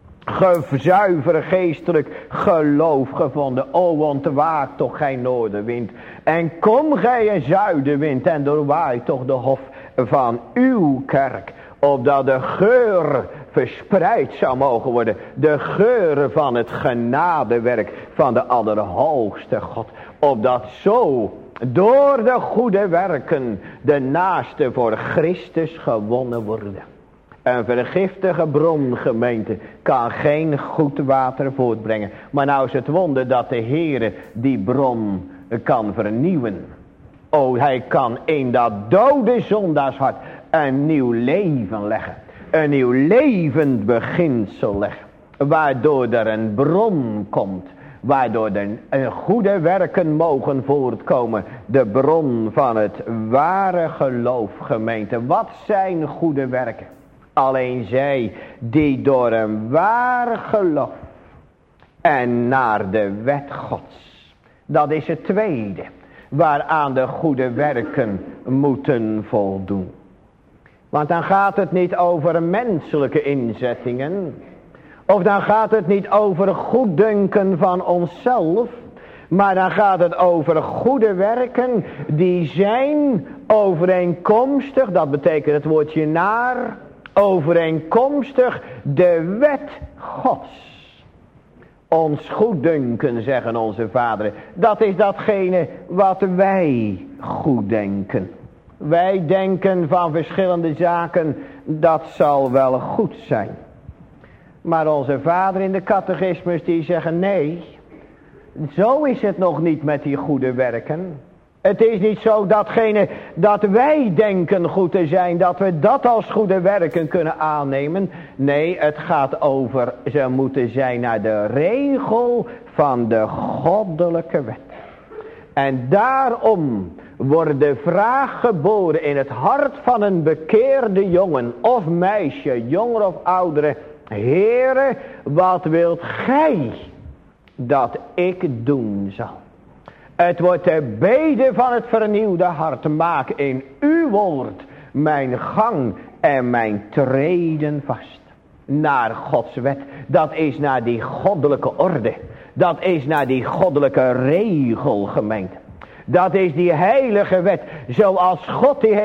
Speaker 1: zuiver geestelijk geloof gevonden. O, ontwaak toch gij noordenwind. En kom gij een zuidenwind en doorwaai toch de hof van uw kerk. Opdat de geur verspreid zou mogen worden. De geur van het genadewerk van de Allerhoogste God. Opdat zo door de goede werken de naaste voor Christus gewonnen worden. Een vergiftige bron, gemeente, kan geen goed water voortbrengen. Maar nou is het wonder dat de Heere die bron kan vernieuwen. O, hij kan in dat dode zondaarshart een nieuw leven leggen. Een nieuw levend beginsel leggen. Waardoor er een bron komt. Waardoor er goede werken mogen voortkomen. De bron van het ware geloof, gemeente. Wat zijn goede werken? Alleen zij die door een waar geloof en naar de wet Gods. Dat is het tweede. Waaraan de goede werken moeten voldoen. Want dan gaat het niet over menselijke inzettingen. Of dan gaat het niet over goeddunken van onszelf. Maar dan gaat het over goede werken die zijn overeenkomstig. Dat betekent het woordje naar. Overeenkomstig de wet Gods. Ons goeddunken, zeggen onze vaderen. Dat is datgene wat wij goed denken. Wij denken van verschillende zaken. Dat zal wel goed zijn. Maar onze vader in de catechismus die zeggen nee. Zo is het nog niet met die goede werken. Het is niet zo datgene dat wij denken goed te zijn, dat we dat als goede werken kunnen aannemen. Nee, het gaat over, ze moeten zijn naar de regel van de goddelijke wet. En daarom wordt de vraag geboren in het hart van een bekeerde jongen of meisje, jonger of oudere. Heere, wat wilt gij dat ik doen zal? Het wordt de bede van het vernieuwde hart. Maak in uw woord mijn gang en mijn treden vast. Naar Gods wet. Dat is naar die goddelijke orde. Dat is naar die goddelijke regel, gemeente. Dat is die heilige wet. Zoals God die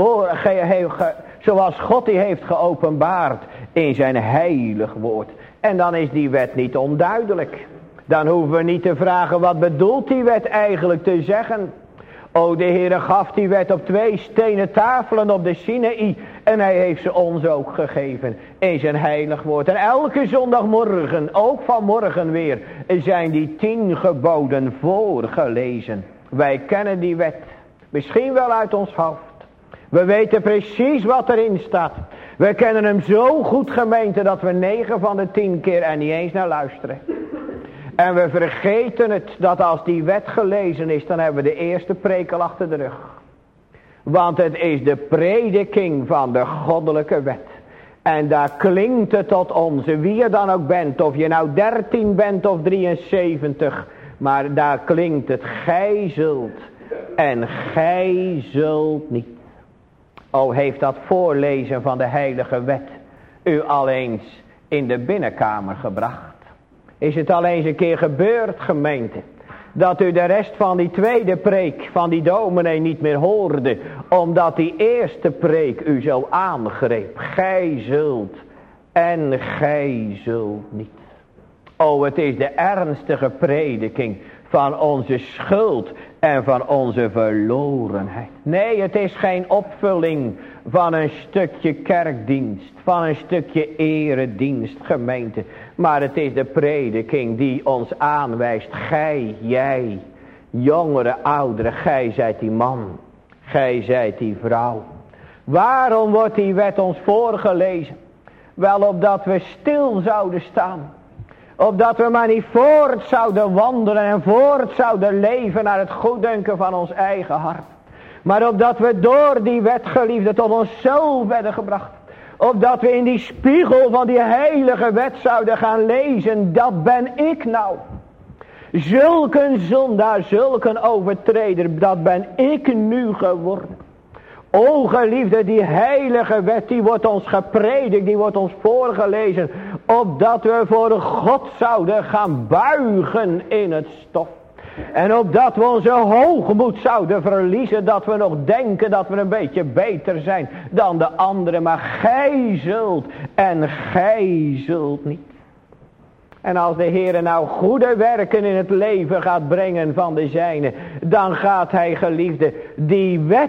Speaker 1: heeft geopenbaard in zijn heilig woord. En dan is die wet niet onduidelijk. Dan hoeven we niet te vragen, wat bedoelt die wet eigenlijk te zeggen? O, de Heere gaf die wet op 2 stenen tafelen op de Sinaï. En hij heeft ze ons ook gegeven in zijn heilig woord. En elke zondagmorgen, ook vanmorgen weer, zijn die 10 geboden voorgelezen. Wij kennen die wet. Misschien wel uit ons hoofd. We weten precies wat erin staat. We kennen hem zo goed, gemeente, dat we 9 van de 10 keer er niet eens naar luisteren. En we vergeten het, dat als die wet gelezen is, dan hebben we de eerste preek al achter de rug. Want het is de prediking van de goddelijke wet. En daar klinkt het tot onze, wie je dan ook bent, of je nou 13 bent of 73. Maar daar klinkt het, gij zult en gij zult niet. O, heeft dat voorlezen van de heilige wet u al eens in de binnenkamer gebracht? Is het al eens een keer gebeurd, gemeente, dat u de rest van die tweede preek van die dominee niet meer hoorde, omdat die eerste preek u zo aangreep? Gij zult en gij zult niet. O, het is de ernstige prediking van onze schuld en van onze verlorenheid. Nee, het is geen opvulling van een stukje kerkdienst, van een stukje eredienst, gemeente. Maar het is de prediking die ons aanwijst. Gij, jij, jongere, oudere, gij zijt die man, gij zijt die vrouw. Waarom wordt die wet ons voorgelezen? Wel, opdat we stil zouden staan. Opdat we maar niet voort zouden wandelen en voort zouden leven naar het goeddunken van ons eigen hart. Maar opdat we door die wet, geliefde, tot onszelf werden gebracht. Opdat we in die spiegel van die heilige wet zouden gaan lezen. Dat ben ik nou. Zulk een zondaar, zulk een overtreder, dat ben ik nu geworden. O geliefde, die heilige wet, die wordt ons gepredikt, die wordt ons voorgelezen. Opdat we voor God zouden gaan buigen in het stof. En opdat we onze hoogmoed zouden verliezen, dat we nog denken dat we een beetje beter zijn dan de anderen. Maar gij zult en gij zult niet. En als de Heer nou goede werken in het leven gaat brengen van de zijne, dan gaat hij, geliefde, die wet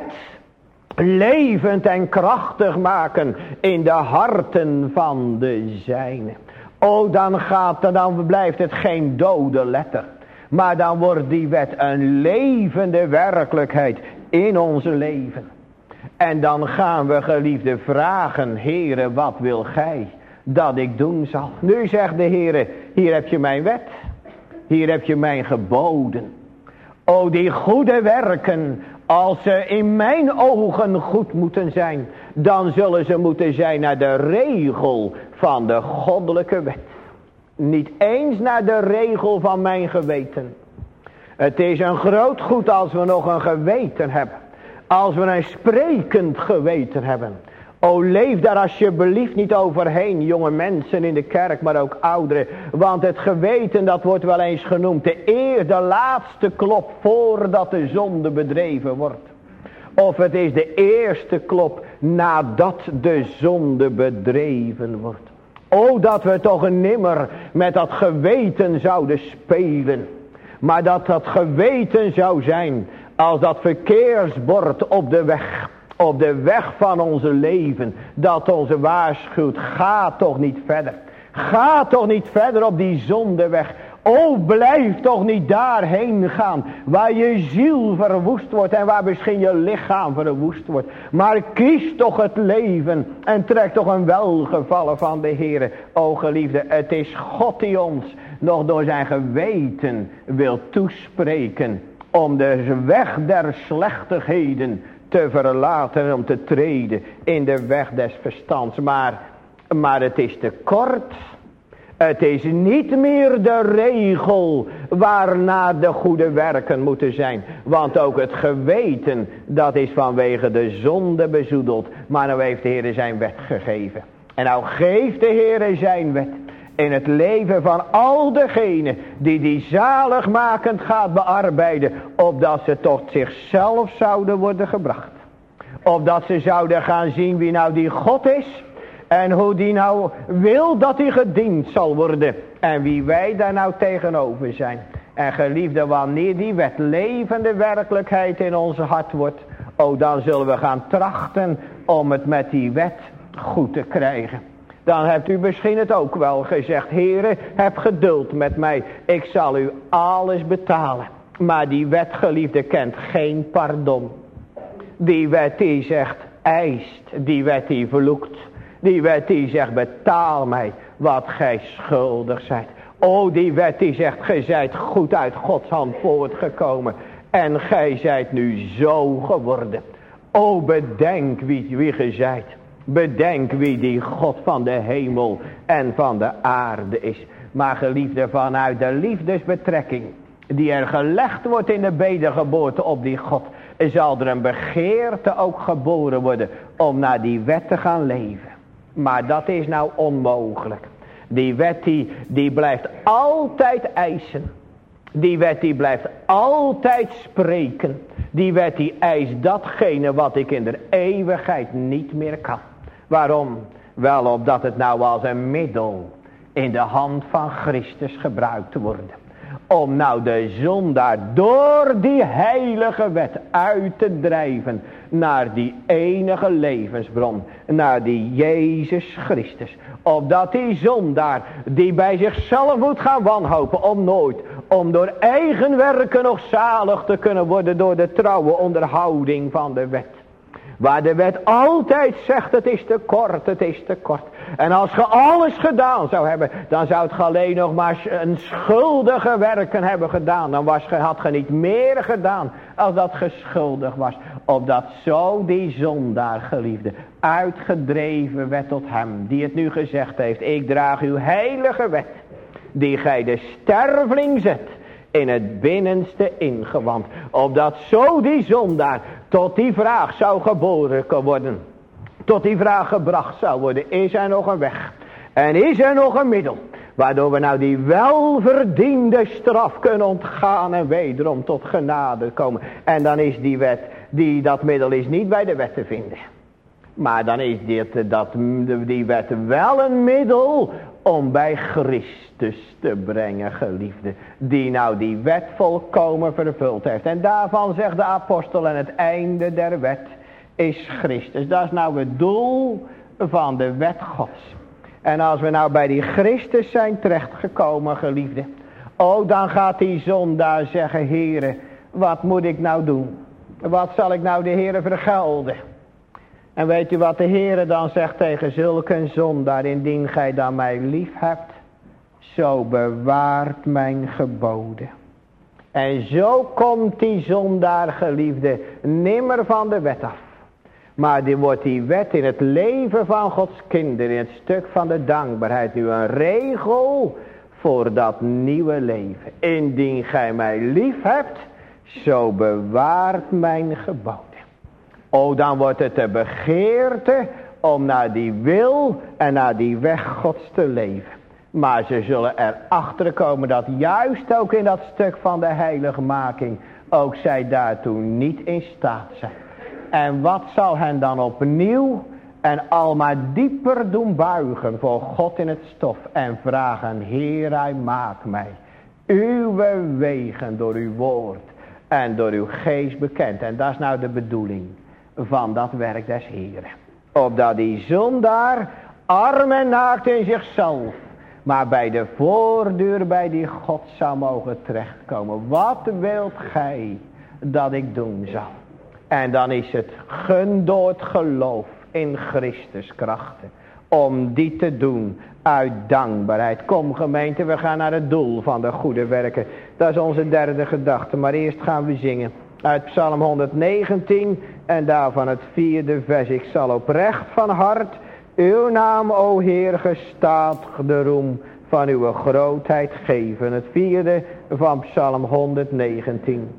Speaker 1: levend en krachtig maken in de harten van de zijne. O, dan blijft het geen dode letter. Maar dan wordt die wet een levende werkelijkheid in onze leven. En dan gaan we, geliefde, vragen, Heere, wat wil gij dat ik doen zal? Nu zegt de Heere, hier heb je mijn wet. Hier heb je mijn geboden. O, die goede werken, als ze in mijn ogen goed moeten zijn, dan zullen ze moeten zijn naar de regel van de goddelijke wet. Niet eens naar de regel van mijn geweten. Het is een groot goed als we nog een geweten hebben. Als we een sprekend geweten hebben. O, leef daar alsjeblieft niet overheen, jonge mensen in de kerk, maar ook ouderen. Want het geweten, dat wordt wel eens genoemd de laatste klop voordat de zonde bedreven wordt. Of het is de eerste klop nadat de zonde bedreven wordt. O, dat we toch nimmer met dat geweten zouden spelen. Maar dat dat geweten zou zijn als dat verkeersbord op de weg. Op de weg van onze leven. Dat onze waarschuwt. Ga toch niet verder. Ga toch niet verder op die zondeweg. O, blijf toch niet daarheen gaan. Waar je ziel verwoest wordt. En waar misschien je lichaam verwoest wordt. Maar kies toch het leven. En trek toch een welgevallen van de Heer. O geliefde, het is God die ons nog door zijn geweten wil toespreken. Om de weg der slechtigheden te verlaten en om te treden in de weg des verstands. Maar het is te kort. Het is niet meer de regel waarna de goede werken moeten zijn. Want ook het geweten, dat is vanwege de zonde bezoedeld. Maar nou heeft de Heer zijn wet gegeven. En nou geeft de Heer zijn wet in het leven van al degenen die zaligmakend gaat bearbeiden. Opdat ze tot zichzelf zouden worden gebracht. Opdat ze zouden gaan zien wie nou die God is. En hoe die nou wil dat hij gediend zal worden. En wie wij daar nou tegenover zijn. En geliefde, wanneer die wet levende werkelijkheid in ons hart wordt. Oh, dan zullen we gaan trachten om het met die wet goed te krijgen. Dan hebt u misschien het ook wel gezegd. Heere, heb geduld met mij. Ik zal u alles betalen. Maar die wet, geliefde, kent geen pardon. Die wet die zegt eist. Die wet die vloekt. Die wet die zegt betaal mij wat gij schuldig zijt. O, die wet die zegt gij zijt goed uit Gods hand voortgekomen. En gij zijt nu zo geworden. O, bedenk wie gij zijt. Bedenk wie die God van de hemel en van de aarde is. Maar geliefde, vanuit de liefdesbetrekking die er gelegd wordt in de wedergeboorte op die God, zal er een begeerte ook geboren worden om naar die wet te gaan leven. Maar dat is nou onmogelijk. Die wet die blijft altijd eisen. Die wet die blijft altijd spreken. Die wet die eist datgene wat ik in de eeuwigheid niet meer kan. Waarom? Wel opdat het nou als een middel in de hand van Christus gebruikt wordt. Om nou de zondaar door die heilige wet uit te drijven naar die enige levensbron. Naar die Jezus Christus. Opdat die zondaar die bij zichzelf moet gaan wanhopen om door eigen werken nog zalig te kunnen worden door de trouwe onderhouding van de wet. Waar de wet altijd zegt het is te kort, het is te kort. En als je alles gedaan zou hebben, dan zou het alleen nog maar een schuldige werken hebben gedaan. Dan had je niet meer gedaan als dat je schuldig was. Opdat zo die zondaar, geliefde, uitgedreven werd tot hem. Die het nu gezegd heeft, ik draag uw heilige wet. Die gij de sterveling zet in het binnenste ingewand. Opdat zo die zondaar tot die vraag zou geboren worden. Tot die vraag gebracht zou worden. Is er nog een weg? En is er nog een middel? Waardoor we nou die welverdiende straf kunnen ontgaan en wederom tot genade komen. En dan is die wet, dat middel is niet bij de wet te vinden. Maar dan is die wet wel een middel om bij Christus te brengen, geliefde. Die nou die wet volkomen vervuld heeft. En daarvan zegt de apostel, en het einde der wet is Christus. Dat is nou het doel van de wet Gods. En als we nou bij die Christus zijn terechtgekomen, geliefde. Oh, dan gaat die zondaar zeggen, Heere, wat moet ik nou doen? Wat zal ik nou de Heere vergelden? En weet u wat de Heere dan zegt tegen zulke zondaar? Indien gij dan mij lief hebt, zo bewaart mijn geboden. En zo komt die zondaar, geliefde, nimmer van de wet af. Maar die wordt die wet in het leven van Gods kinderen, in het stuk van de dankbaarheid, nu een regel voor dat nieuwe leven. Indien gij mij lief hebt, zo bewaart mijn geboden. O, dan wordt het de begeerte om naar die wil en naar die weg Gods te leven. Maar ze zullen erachter komen dat juist ook in dat stuk van de heiligmaking ook zij daartoe niet in staat zijn. En wat zal hen dan opnieuw en al maar dieper doen buigen voor God in het stof en vragen, Heer, maak mij uw wegen door uw woord en door uw geest bekend. En dat is nou de bedoeling van dat werk des Heeren. Opdat die zondaar arm en naakt in zichzelf, maar bij de voordeur bij die God zou mogen terechtkomen. Wat wilt gij dat ik doen zal? En dan is het gun door het geloof in Christus krachten. Om die te doen uit dankbaarheid. Kom gemeente, we gaan naar het doel van de goede werken. Dat is onze derde gedachte. Maar eerst gaan we zingen uit Psalm 119 en daarvan het 4e vers. Ik zal oprecht van hart uw naam, o Heer, gestadig de roem van uw grootheid geven. Het 4e van Psalm 119.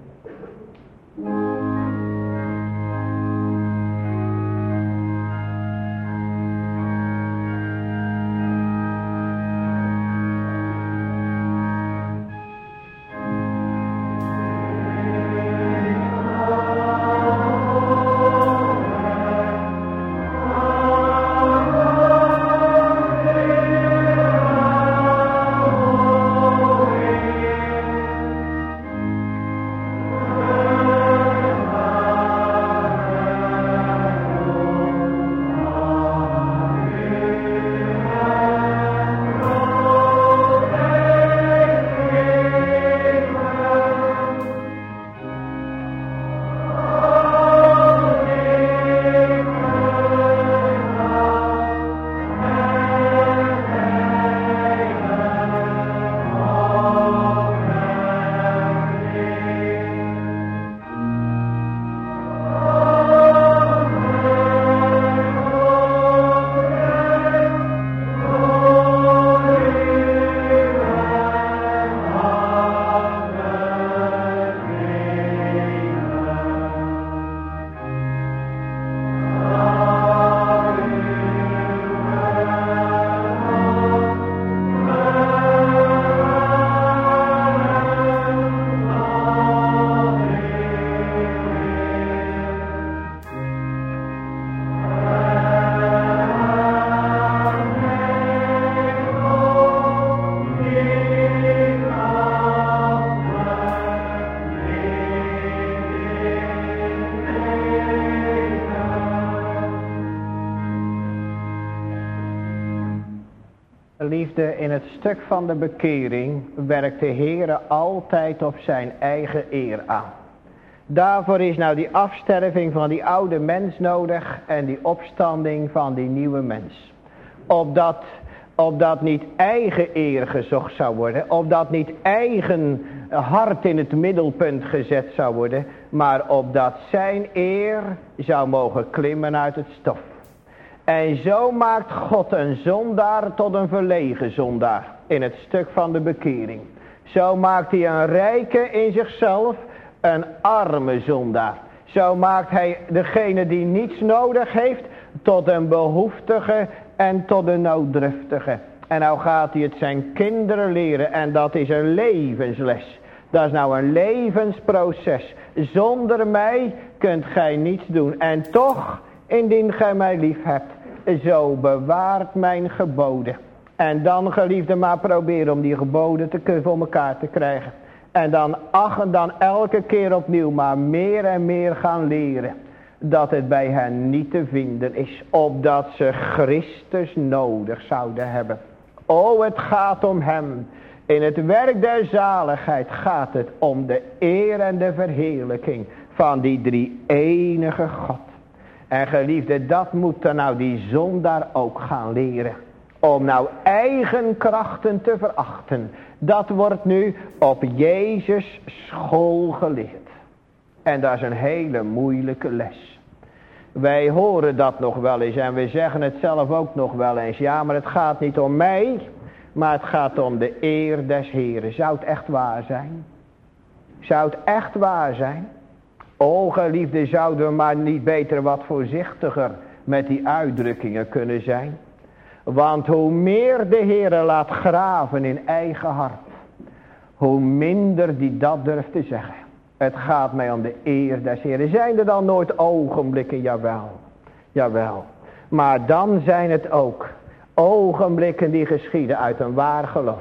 Speaker 1: Liefde, in het stuk van de bekering werkt de Heere altijd op zijn eigen eer aan. Daarvoor is nou die afsterving van die oude mens nodig en die opstanding van die nieuwe mens. Opdat niet eigen eer gezocht zou worden, opdat niet eigen hart in het middelpunt gezet zou worden, maar opdat zijn eer zou mogen klimmen uit het stof. En zo maakt God een zondaar tot een verlegen zondaar in het stuk van de bekering. Zo maakt hij een rijke in zichzelf een arme zondaar. Zo maakt hij degene die niets nodig heeft tot een behoeftige en tot een nooddruftige. En nou gaat hij het zijn kinderen leren en dat is een levensles. Dat is nou een levensproces. Zonder mij kunt gij niets doen. En toch, indien gij mij lief hebt, zo bewaart mijn geboden. En dan, geliefde, maar proberen om die geboden voor elkaar te krijgen. En dan elke keer opnieuw maar meer en meer gaan leren. Dat het bij hen niet te vinden is. Opdat ze Christus nodig zouden hebben. O, het gaat om hem. In het werk der zaligheid gaat het om de eer en de verheerlijking van die drie enige God. En geliefde, dat moet dan nou die zondaar ook gaan leren. Om nou eigen krachten te verachten. Dat wordt nu op Jezus school geleerd. En dat is een hele moeilijke les. Wij horen dat nog wel eens en we zeggen het zelf ook nog wel eens. Ja, maar het gaat niet om mij, maar het gaat om de eer des Heren. Zou het echt waar zijn? Zou het echt waar zijn? O geliefde, zouden we maar niet beter wat voorzichtiger met die uitdrukkingen kunnen zijn. Want hoe meer de Heere laat graven in eigen hart, hoe minder die dat durft te zeggen. Het gaat mij om de eer des Heeren. Zijn er dan nooit ogenblikken? Jawel. Jawel. Maar dan zijn het ook ogenblikken die geschieden uit een waar geloof.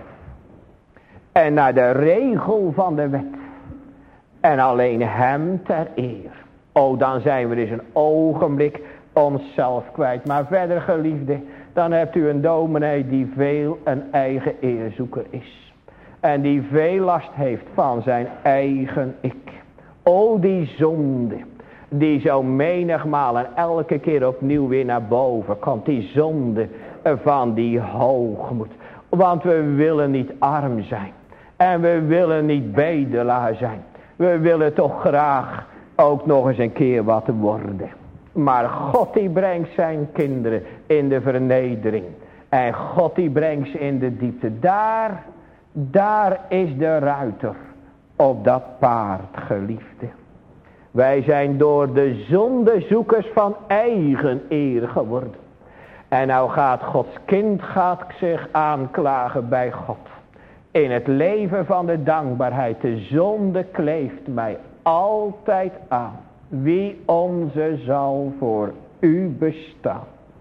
Speaker 1: En naar de regel van de wet. En alleen hem ter eer. O, dan zijn we dus een ogenblik onszelf kwijt. Maar verder geliefde, dan hebt u een dominee die veel een eigen eerzoeker is. En die veel last heeft van zijn eigen ik. O, die zonde. Die zo menigmaal en elke keer opnieuw weer naar boven komt. Die zonde van die hoogmoed. Want we willen niet arm zijn. En we willen niet bedelaar zijn. We willen toch graag ook nog eens een keer wat worden. Maar God die brengt zijn kinderen in de vernedering. En God die brengt ze in de diepte. Daar is de ruiter op dat paard, geliefde. Wij zijn door de zondezoekers van eigen eer geworden. En nou gaat Gods kind zich aanklagen bij God. In het leven van de dankbaarheid. De zonde kleeft mij altijd aan. Wie onze zal voor u bestaan.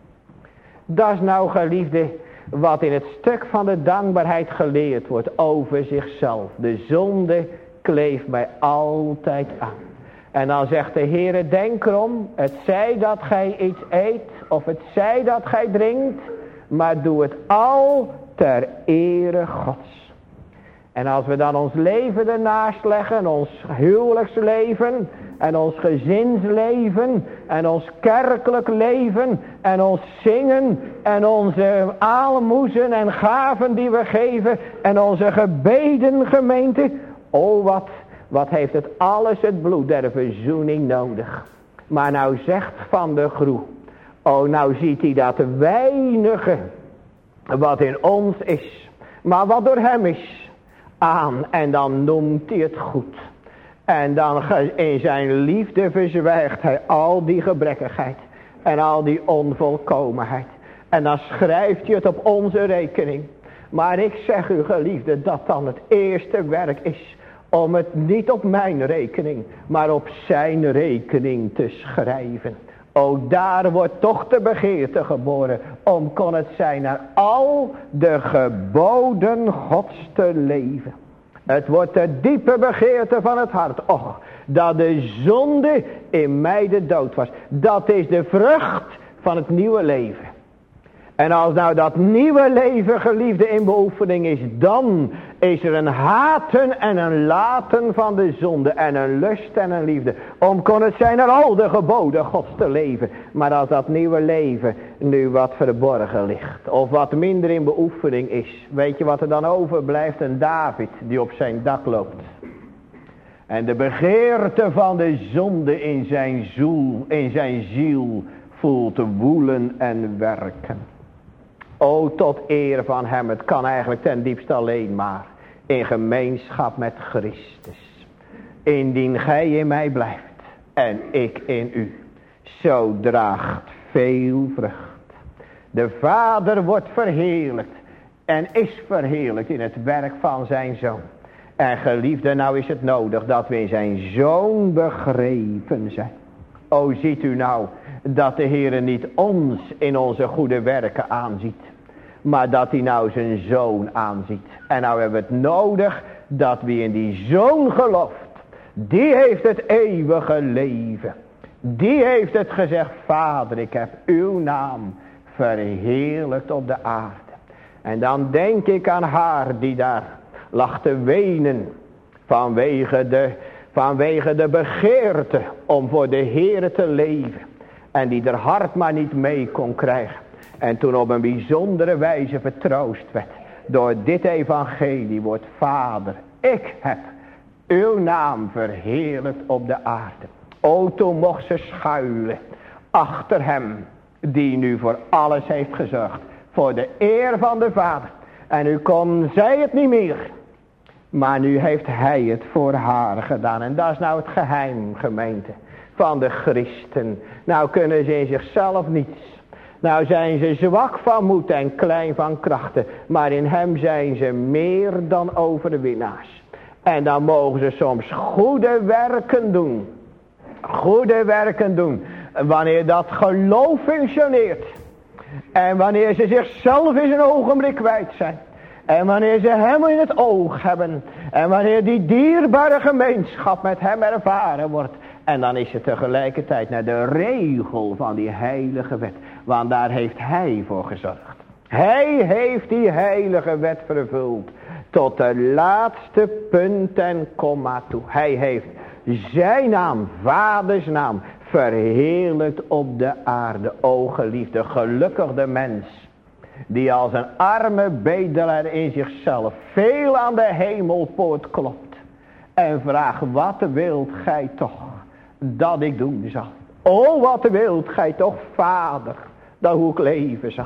Speaker 1: Dat is nou, geliefde, wat in het stuk van de dankbaarheid geleerd wordt over zichzelf. De zonde kleeft mij altijd aan. En dan zegt de Heere, denk erom, het zij dat gij iets eet, of het zij dat gij drinkt, maar doe het al ter ere Gods. En als we dan ons leven ernaast leggen, ons huwelijksleven, en ons gezinsleven, en ons kerkelijk leven, en ons zingen, en onze aalmoezen en gaven die we geven, en onze gebeden, gemeente. Oh, wat heeft het alles het bloed der verzoening nodig. Maar nou zegt Van der Groe, oh, nou ziet hij dat weinige wat in ons is, maar wat door hem is, aan. En dan noemt hij het goed. En dan in zijn liefde verzwijgt hij al die gebrekkigheid en al die onvolkomenheid. En dan schrijft hij het op onze rekening. Maar ik zeg u, geliefde, dat dan het eerste werk is om het niet op mijn rekening, maar op zijn rekening te schrijven. Ook daar wordt toch de begeerte geboren, om kon het zijn naar al de geboden Gods te leven. Het wordt de diepe begeerte van het hart. Och, dat de zonde in mij de dood was. Dat is de vrucht van het nieuwe leven. En als nou dat nieuwe leven, geliefde, in beoefening is, dan is er een haten en een laten van de zonde en een lust en een liefde. Om kon het zijn naar al de geboden Gods te leven. Maar als dat nieuwe leven nu wat verborgen ligt, of wat minder in beoefening is, weet je wat er dan overblijft? Een David die op zijn dak loopt. En de begeerte van de zonde in zijn ziel voelt te woelen en werken. O, tot eer van hem, het kan eigenlijk ten diepste alleen maar in gemeenschap met Christus. Indien gij in mij blijft en ik in u, zo draagt veel vrucht. De Vader wordt verheerlijkt en is verheerlijkt in het werk van zijn Zoon. En geliefde, nou is het nodig dat we in zijn Zoon begrepen zijn. O, ziet u nou dat de Heere niet ons in onze goede werken aanziet, maar dat hij nou zijn Zoon aanziet. En nou hebben we het nodig dat wie in die Zoon gelooft, die heeft het eeuwige leven. Die heeft het gezegd, Vader, ik heb uw naam verheerlijkt op de aarde. En dan denk ik aan haar die daar lag te wenen vanwege de begeerte om voor de Heere te leven. En die haar hart maar niet mee kon krijgen. En toen op een bijzondere wijze vertroost werd. Door dit evangelie wordt, Vader, ik heb uw naam verheerlijkt op de aarde. O, toen mocht ze schuilen achter hem die nu voor alles heeft gezorgd. Voor de eer van de Vader. En nu kon zij het niet meer. Maar nu heeft hij het voor haar gedaan. En dat is nou het geheim, gemeente, van de christen. Nou kunnen ze in zichzelf niets. Nou zijn ze zwak van moed en klein van krachten. Maar in hem zijn ze meer dan overwinnaars. En dan mogen ze soms goede werken doen. Goede werken doen. Wanneer dat geloof functioneert. En wanneer ze zichzelf in een ogenblik kwijt zijn. En wanneer ze hem in het oog hebben. En wanneer die dierbare gemeenschap met hem ervaren wordt. En dan is het tegelijkertijd naar de regel van die heilige wet. Want daar heeft hij voor gezorgd. Hij heeft die heilige wet vervuld. Tot de laatste punt en komma toe. Hij heeft zijn naam, Vaders naam, verheerlijkt op de aarde. O geliefde, gelukkig de mens. Die als een arme bedelaar in zichzelf veel aan de hemelpoort klopt. En vraagt, wat wilt gij toch dat ik doen zal? O, wat wilt gij toch, Vader, dat hoe ik leven zal.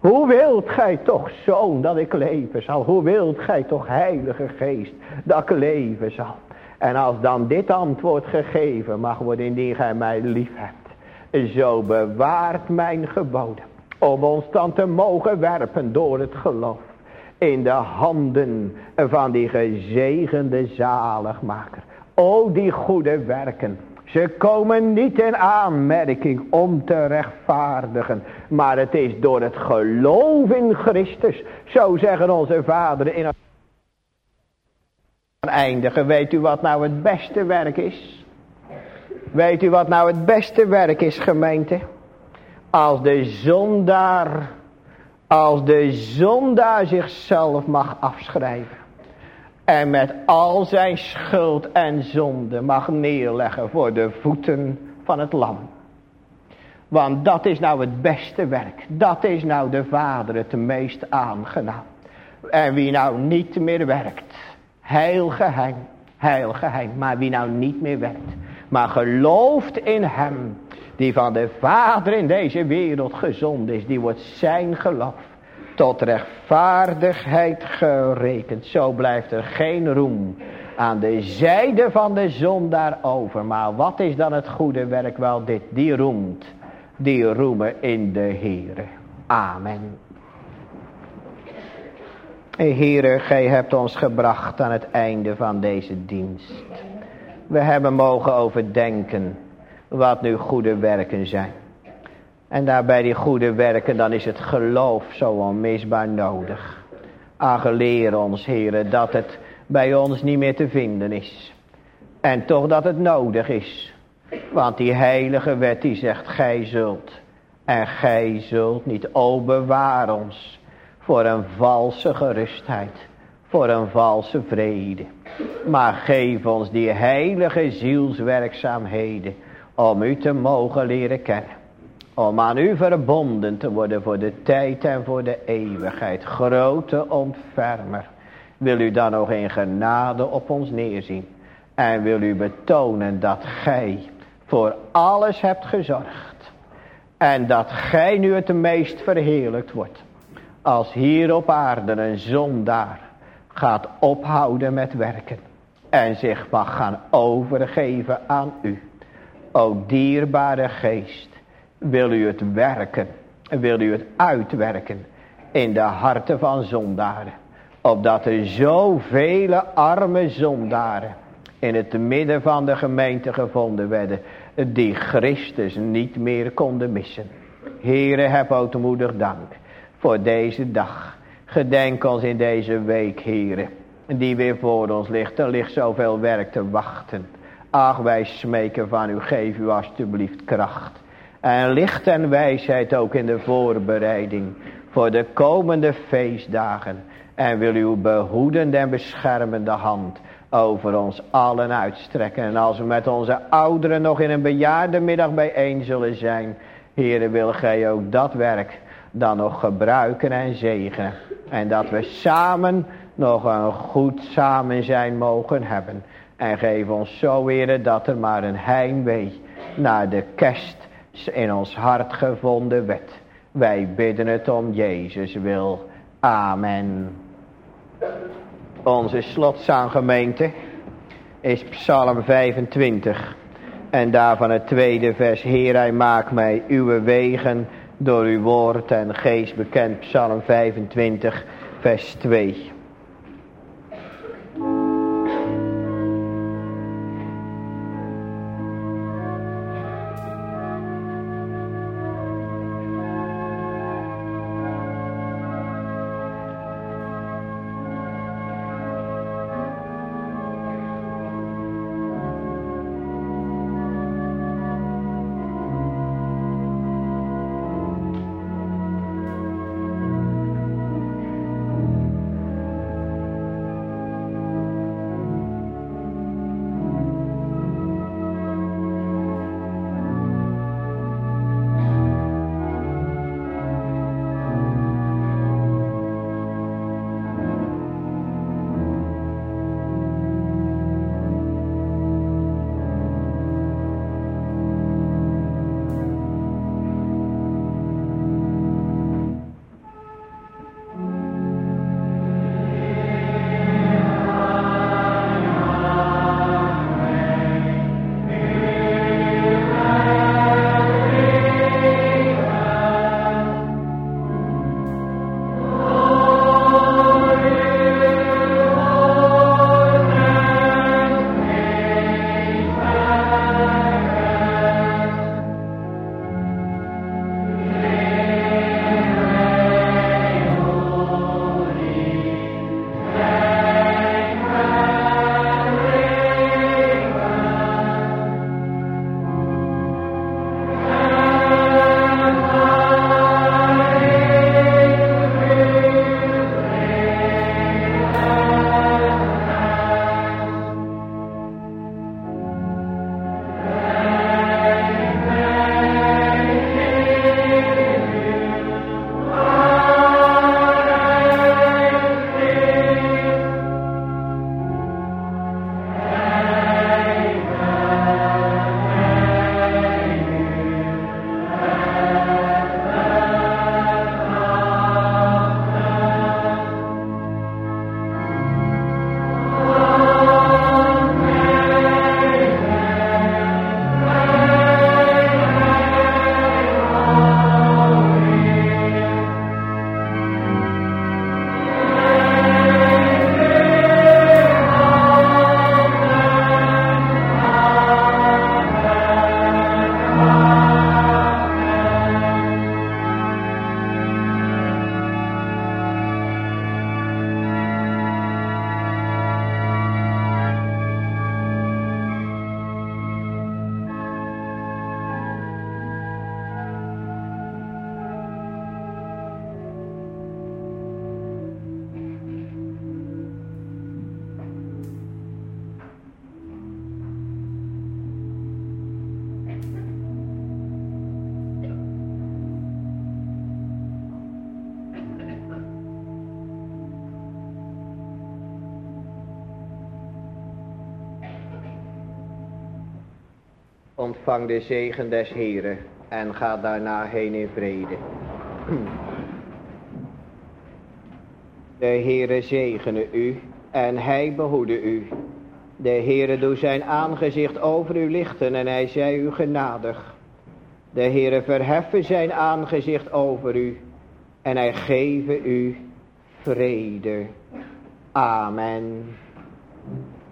Speaker 1: Hoe wilt gij toch, Zoon, dat ik leven zal? Hoe wilt gij toch, Heilige Geest, dat ik leven zal? En als dan dit antwoord gegeven mag worden, indien gij mij lief hebt, zo bewaart mijn geboden, om ons dan te mogen werpen door het geloof in de handen van die gezegende zaligmaker. O, die goede werken, ze komen niet in aanmerking om te rechtvaardigen, maar het is door het geloof in Christus. Zo zeggen onze vaderen in eindigen. Weet u wat nou het beste werk is? Weet u wat nou het beste werk is, gemeente? Als de zondaar zichzelf mag afschrijven. En met al zijn schuld en zonde mag neerleggen voor de voeten van het lam. Want dat is nou het beste werk. Dat is nou de Vader het meest aangenaam. En wie nou niet meer werkt. Heel geheim. Maar wie nou niet meer werkt. Maar gelooft in hem. Die van de Vader in deze wereld gezonden is. Die wordt zijn geloof tot rechtvaardigheid gerekend. Zo blijft er geen roem aan de zijde van de zondaar over. Maar wat is dan het goede werk? Wel dit. Die roemen in de Heere. Amen. Heere, gij hebt ons gebracht aan het einde van deze dienst. We hebben mogen overdenken wat nu goede werken zijn. En daarbij die goede werken, dan is het geloof zo onmisbaar nodig. Ach, leer ons, Heere, dat het bij ons niet meer te vinden is. En toch dat het nodig is. Want die heilige wet die zegt, gij zult. En gij zult niet. O, bewaar ons voor een valse gerustheid. Voor een valse vrede. Maar geef ons die heilige zielswerkzaamheden. Om u te mogen leren kennen. Om aan u verbonden te worden voor de tijd en voor de eeuwigheid. Grote ontfermer. Wil u dan nog in genade op ons neerzien. En wil u betonen dat gij voor alles hebt gezorgd. En dat gij nu het meest verheerlijkt wordt. Als hier op aarde een zondaar gaat ophouden met werken. En zich mag gaan overgeven aan u. O dierbare Geest. Wil u het werken. Wil u het uitwerken. In de harten van zondaren. Opdat er zoveel arme zondaren in het midden van de gemeente gevonden werden. Die Christus niet meer konden missen. Heere, heb ootmoedig dank voor deze dag. Gedenk ons in deze week, Heere. Die weer voor ons ligt. Er ligt zoveel werk te wachten. Ach, wij smeken van u. Geef u alstublieft kracht. En licht en wijsheid ook in de voorbereiding. Voor de komende feestdagen. En wil uw behoedende en beschermende hand over ons allen uitstrekken. En als we met onze ouderen nog in een bejaardenmiddag bijeen zullen zijn. Heere, wil gij ook dat werk dan nog gebruiken en zegenen. En dat we samen nog een goed samenzijn mogen hebben. En geef ons zo, Heere, dat er maar een heimwee naar de kerst in ons hart gevonden werd. Wij bidden het om Jezus wil. Amen. Onze slotzaamgemeente is Psalm 25. En daarvan het tweede vers. Heer, hij maakt mij uw wegen door uw woord en geest bekend. Psalm 25 vers 2. Ontvang de zegen des Heren en ga daarna heen in vrede. De Heere zegene u en hij behoede u. De Heere doe zijn aangezicht over u lichten en hij zij u genadig. De Heere verheffen zijn aangezicht over u en hij geven u vrede. Amen.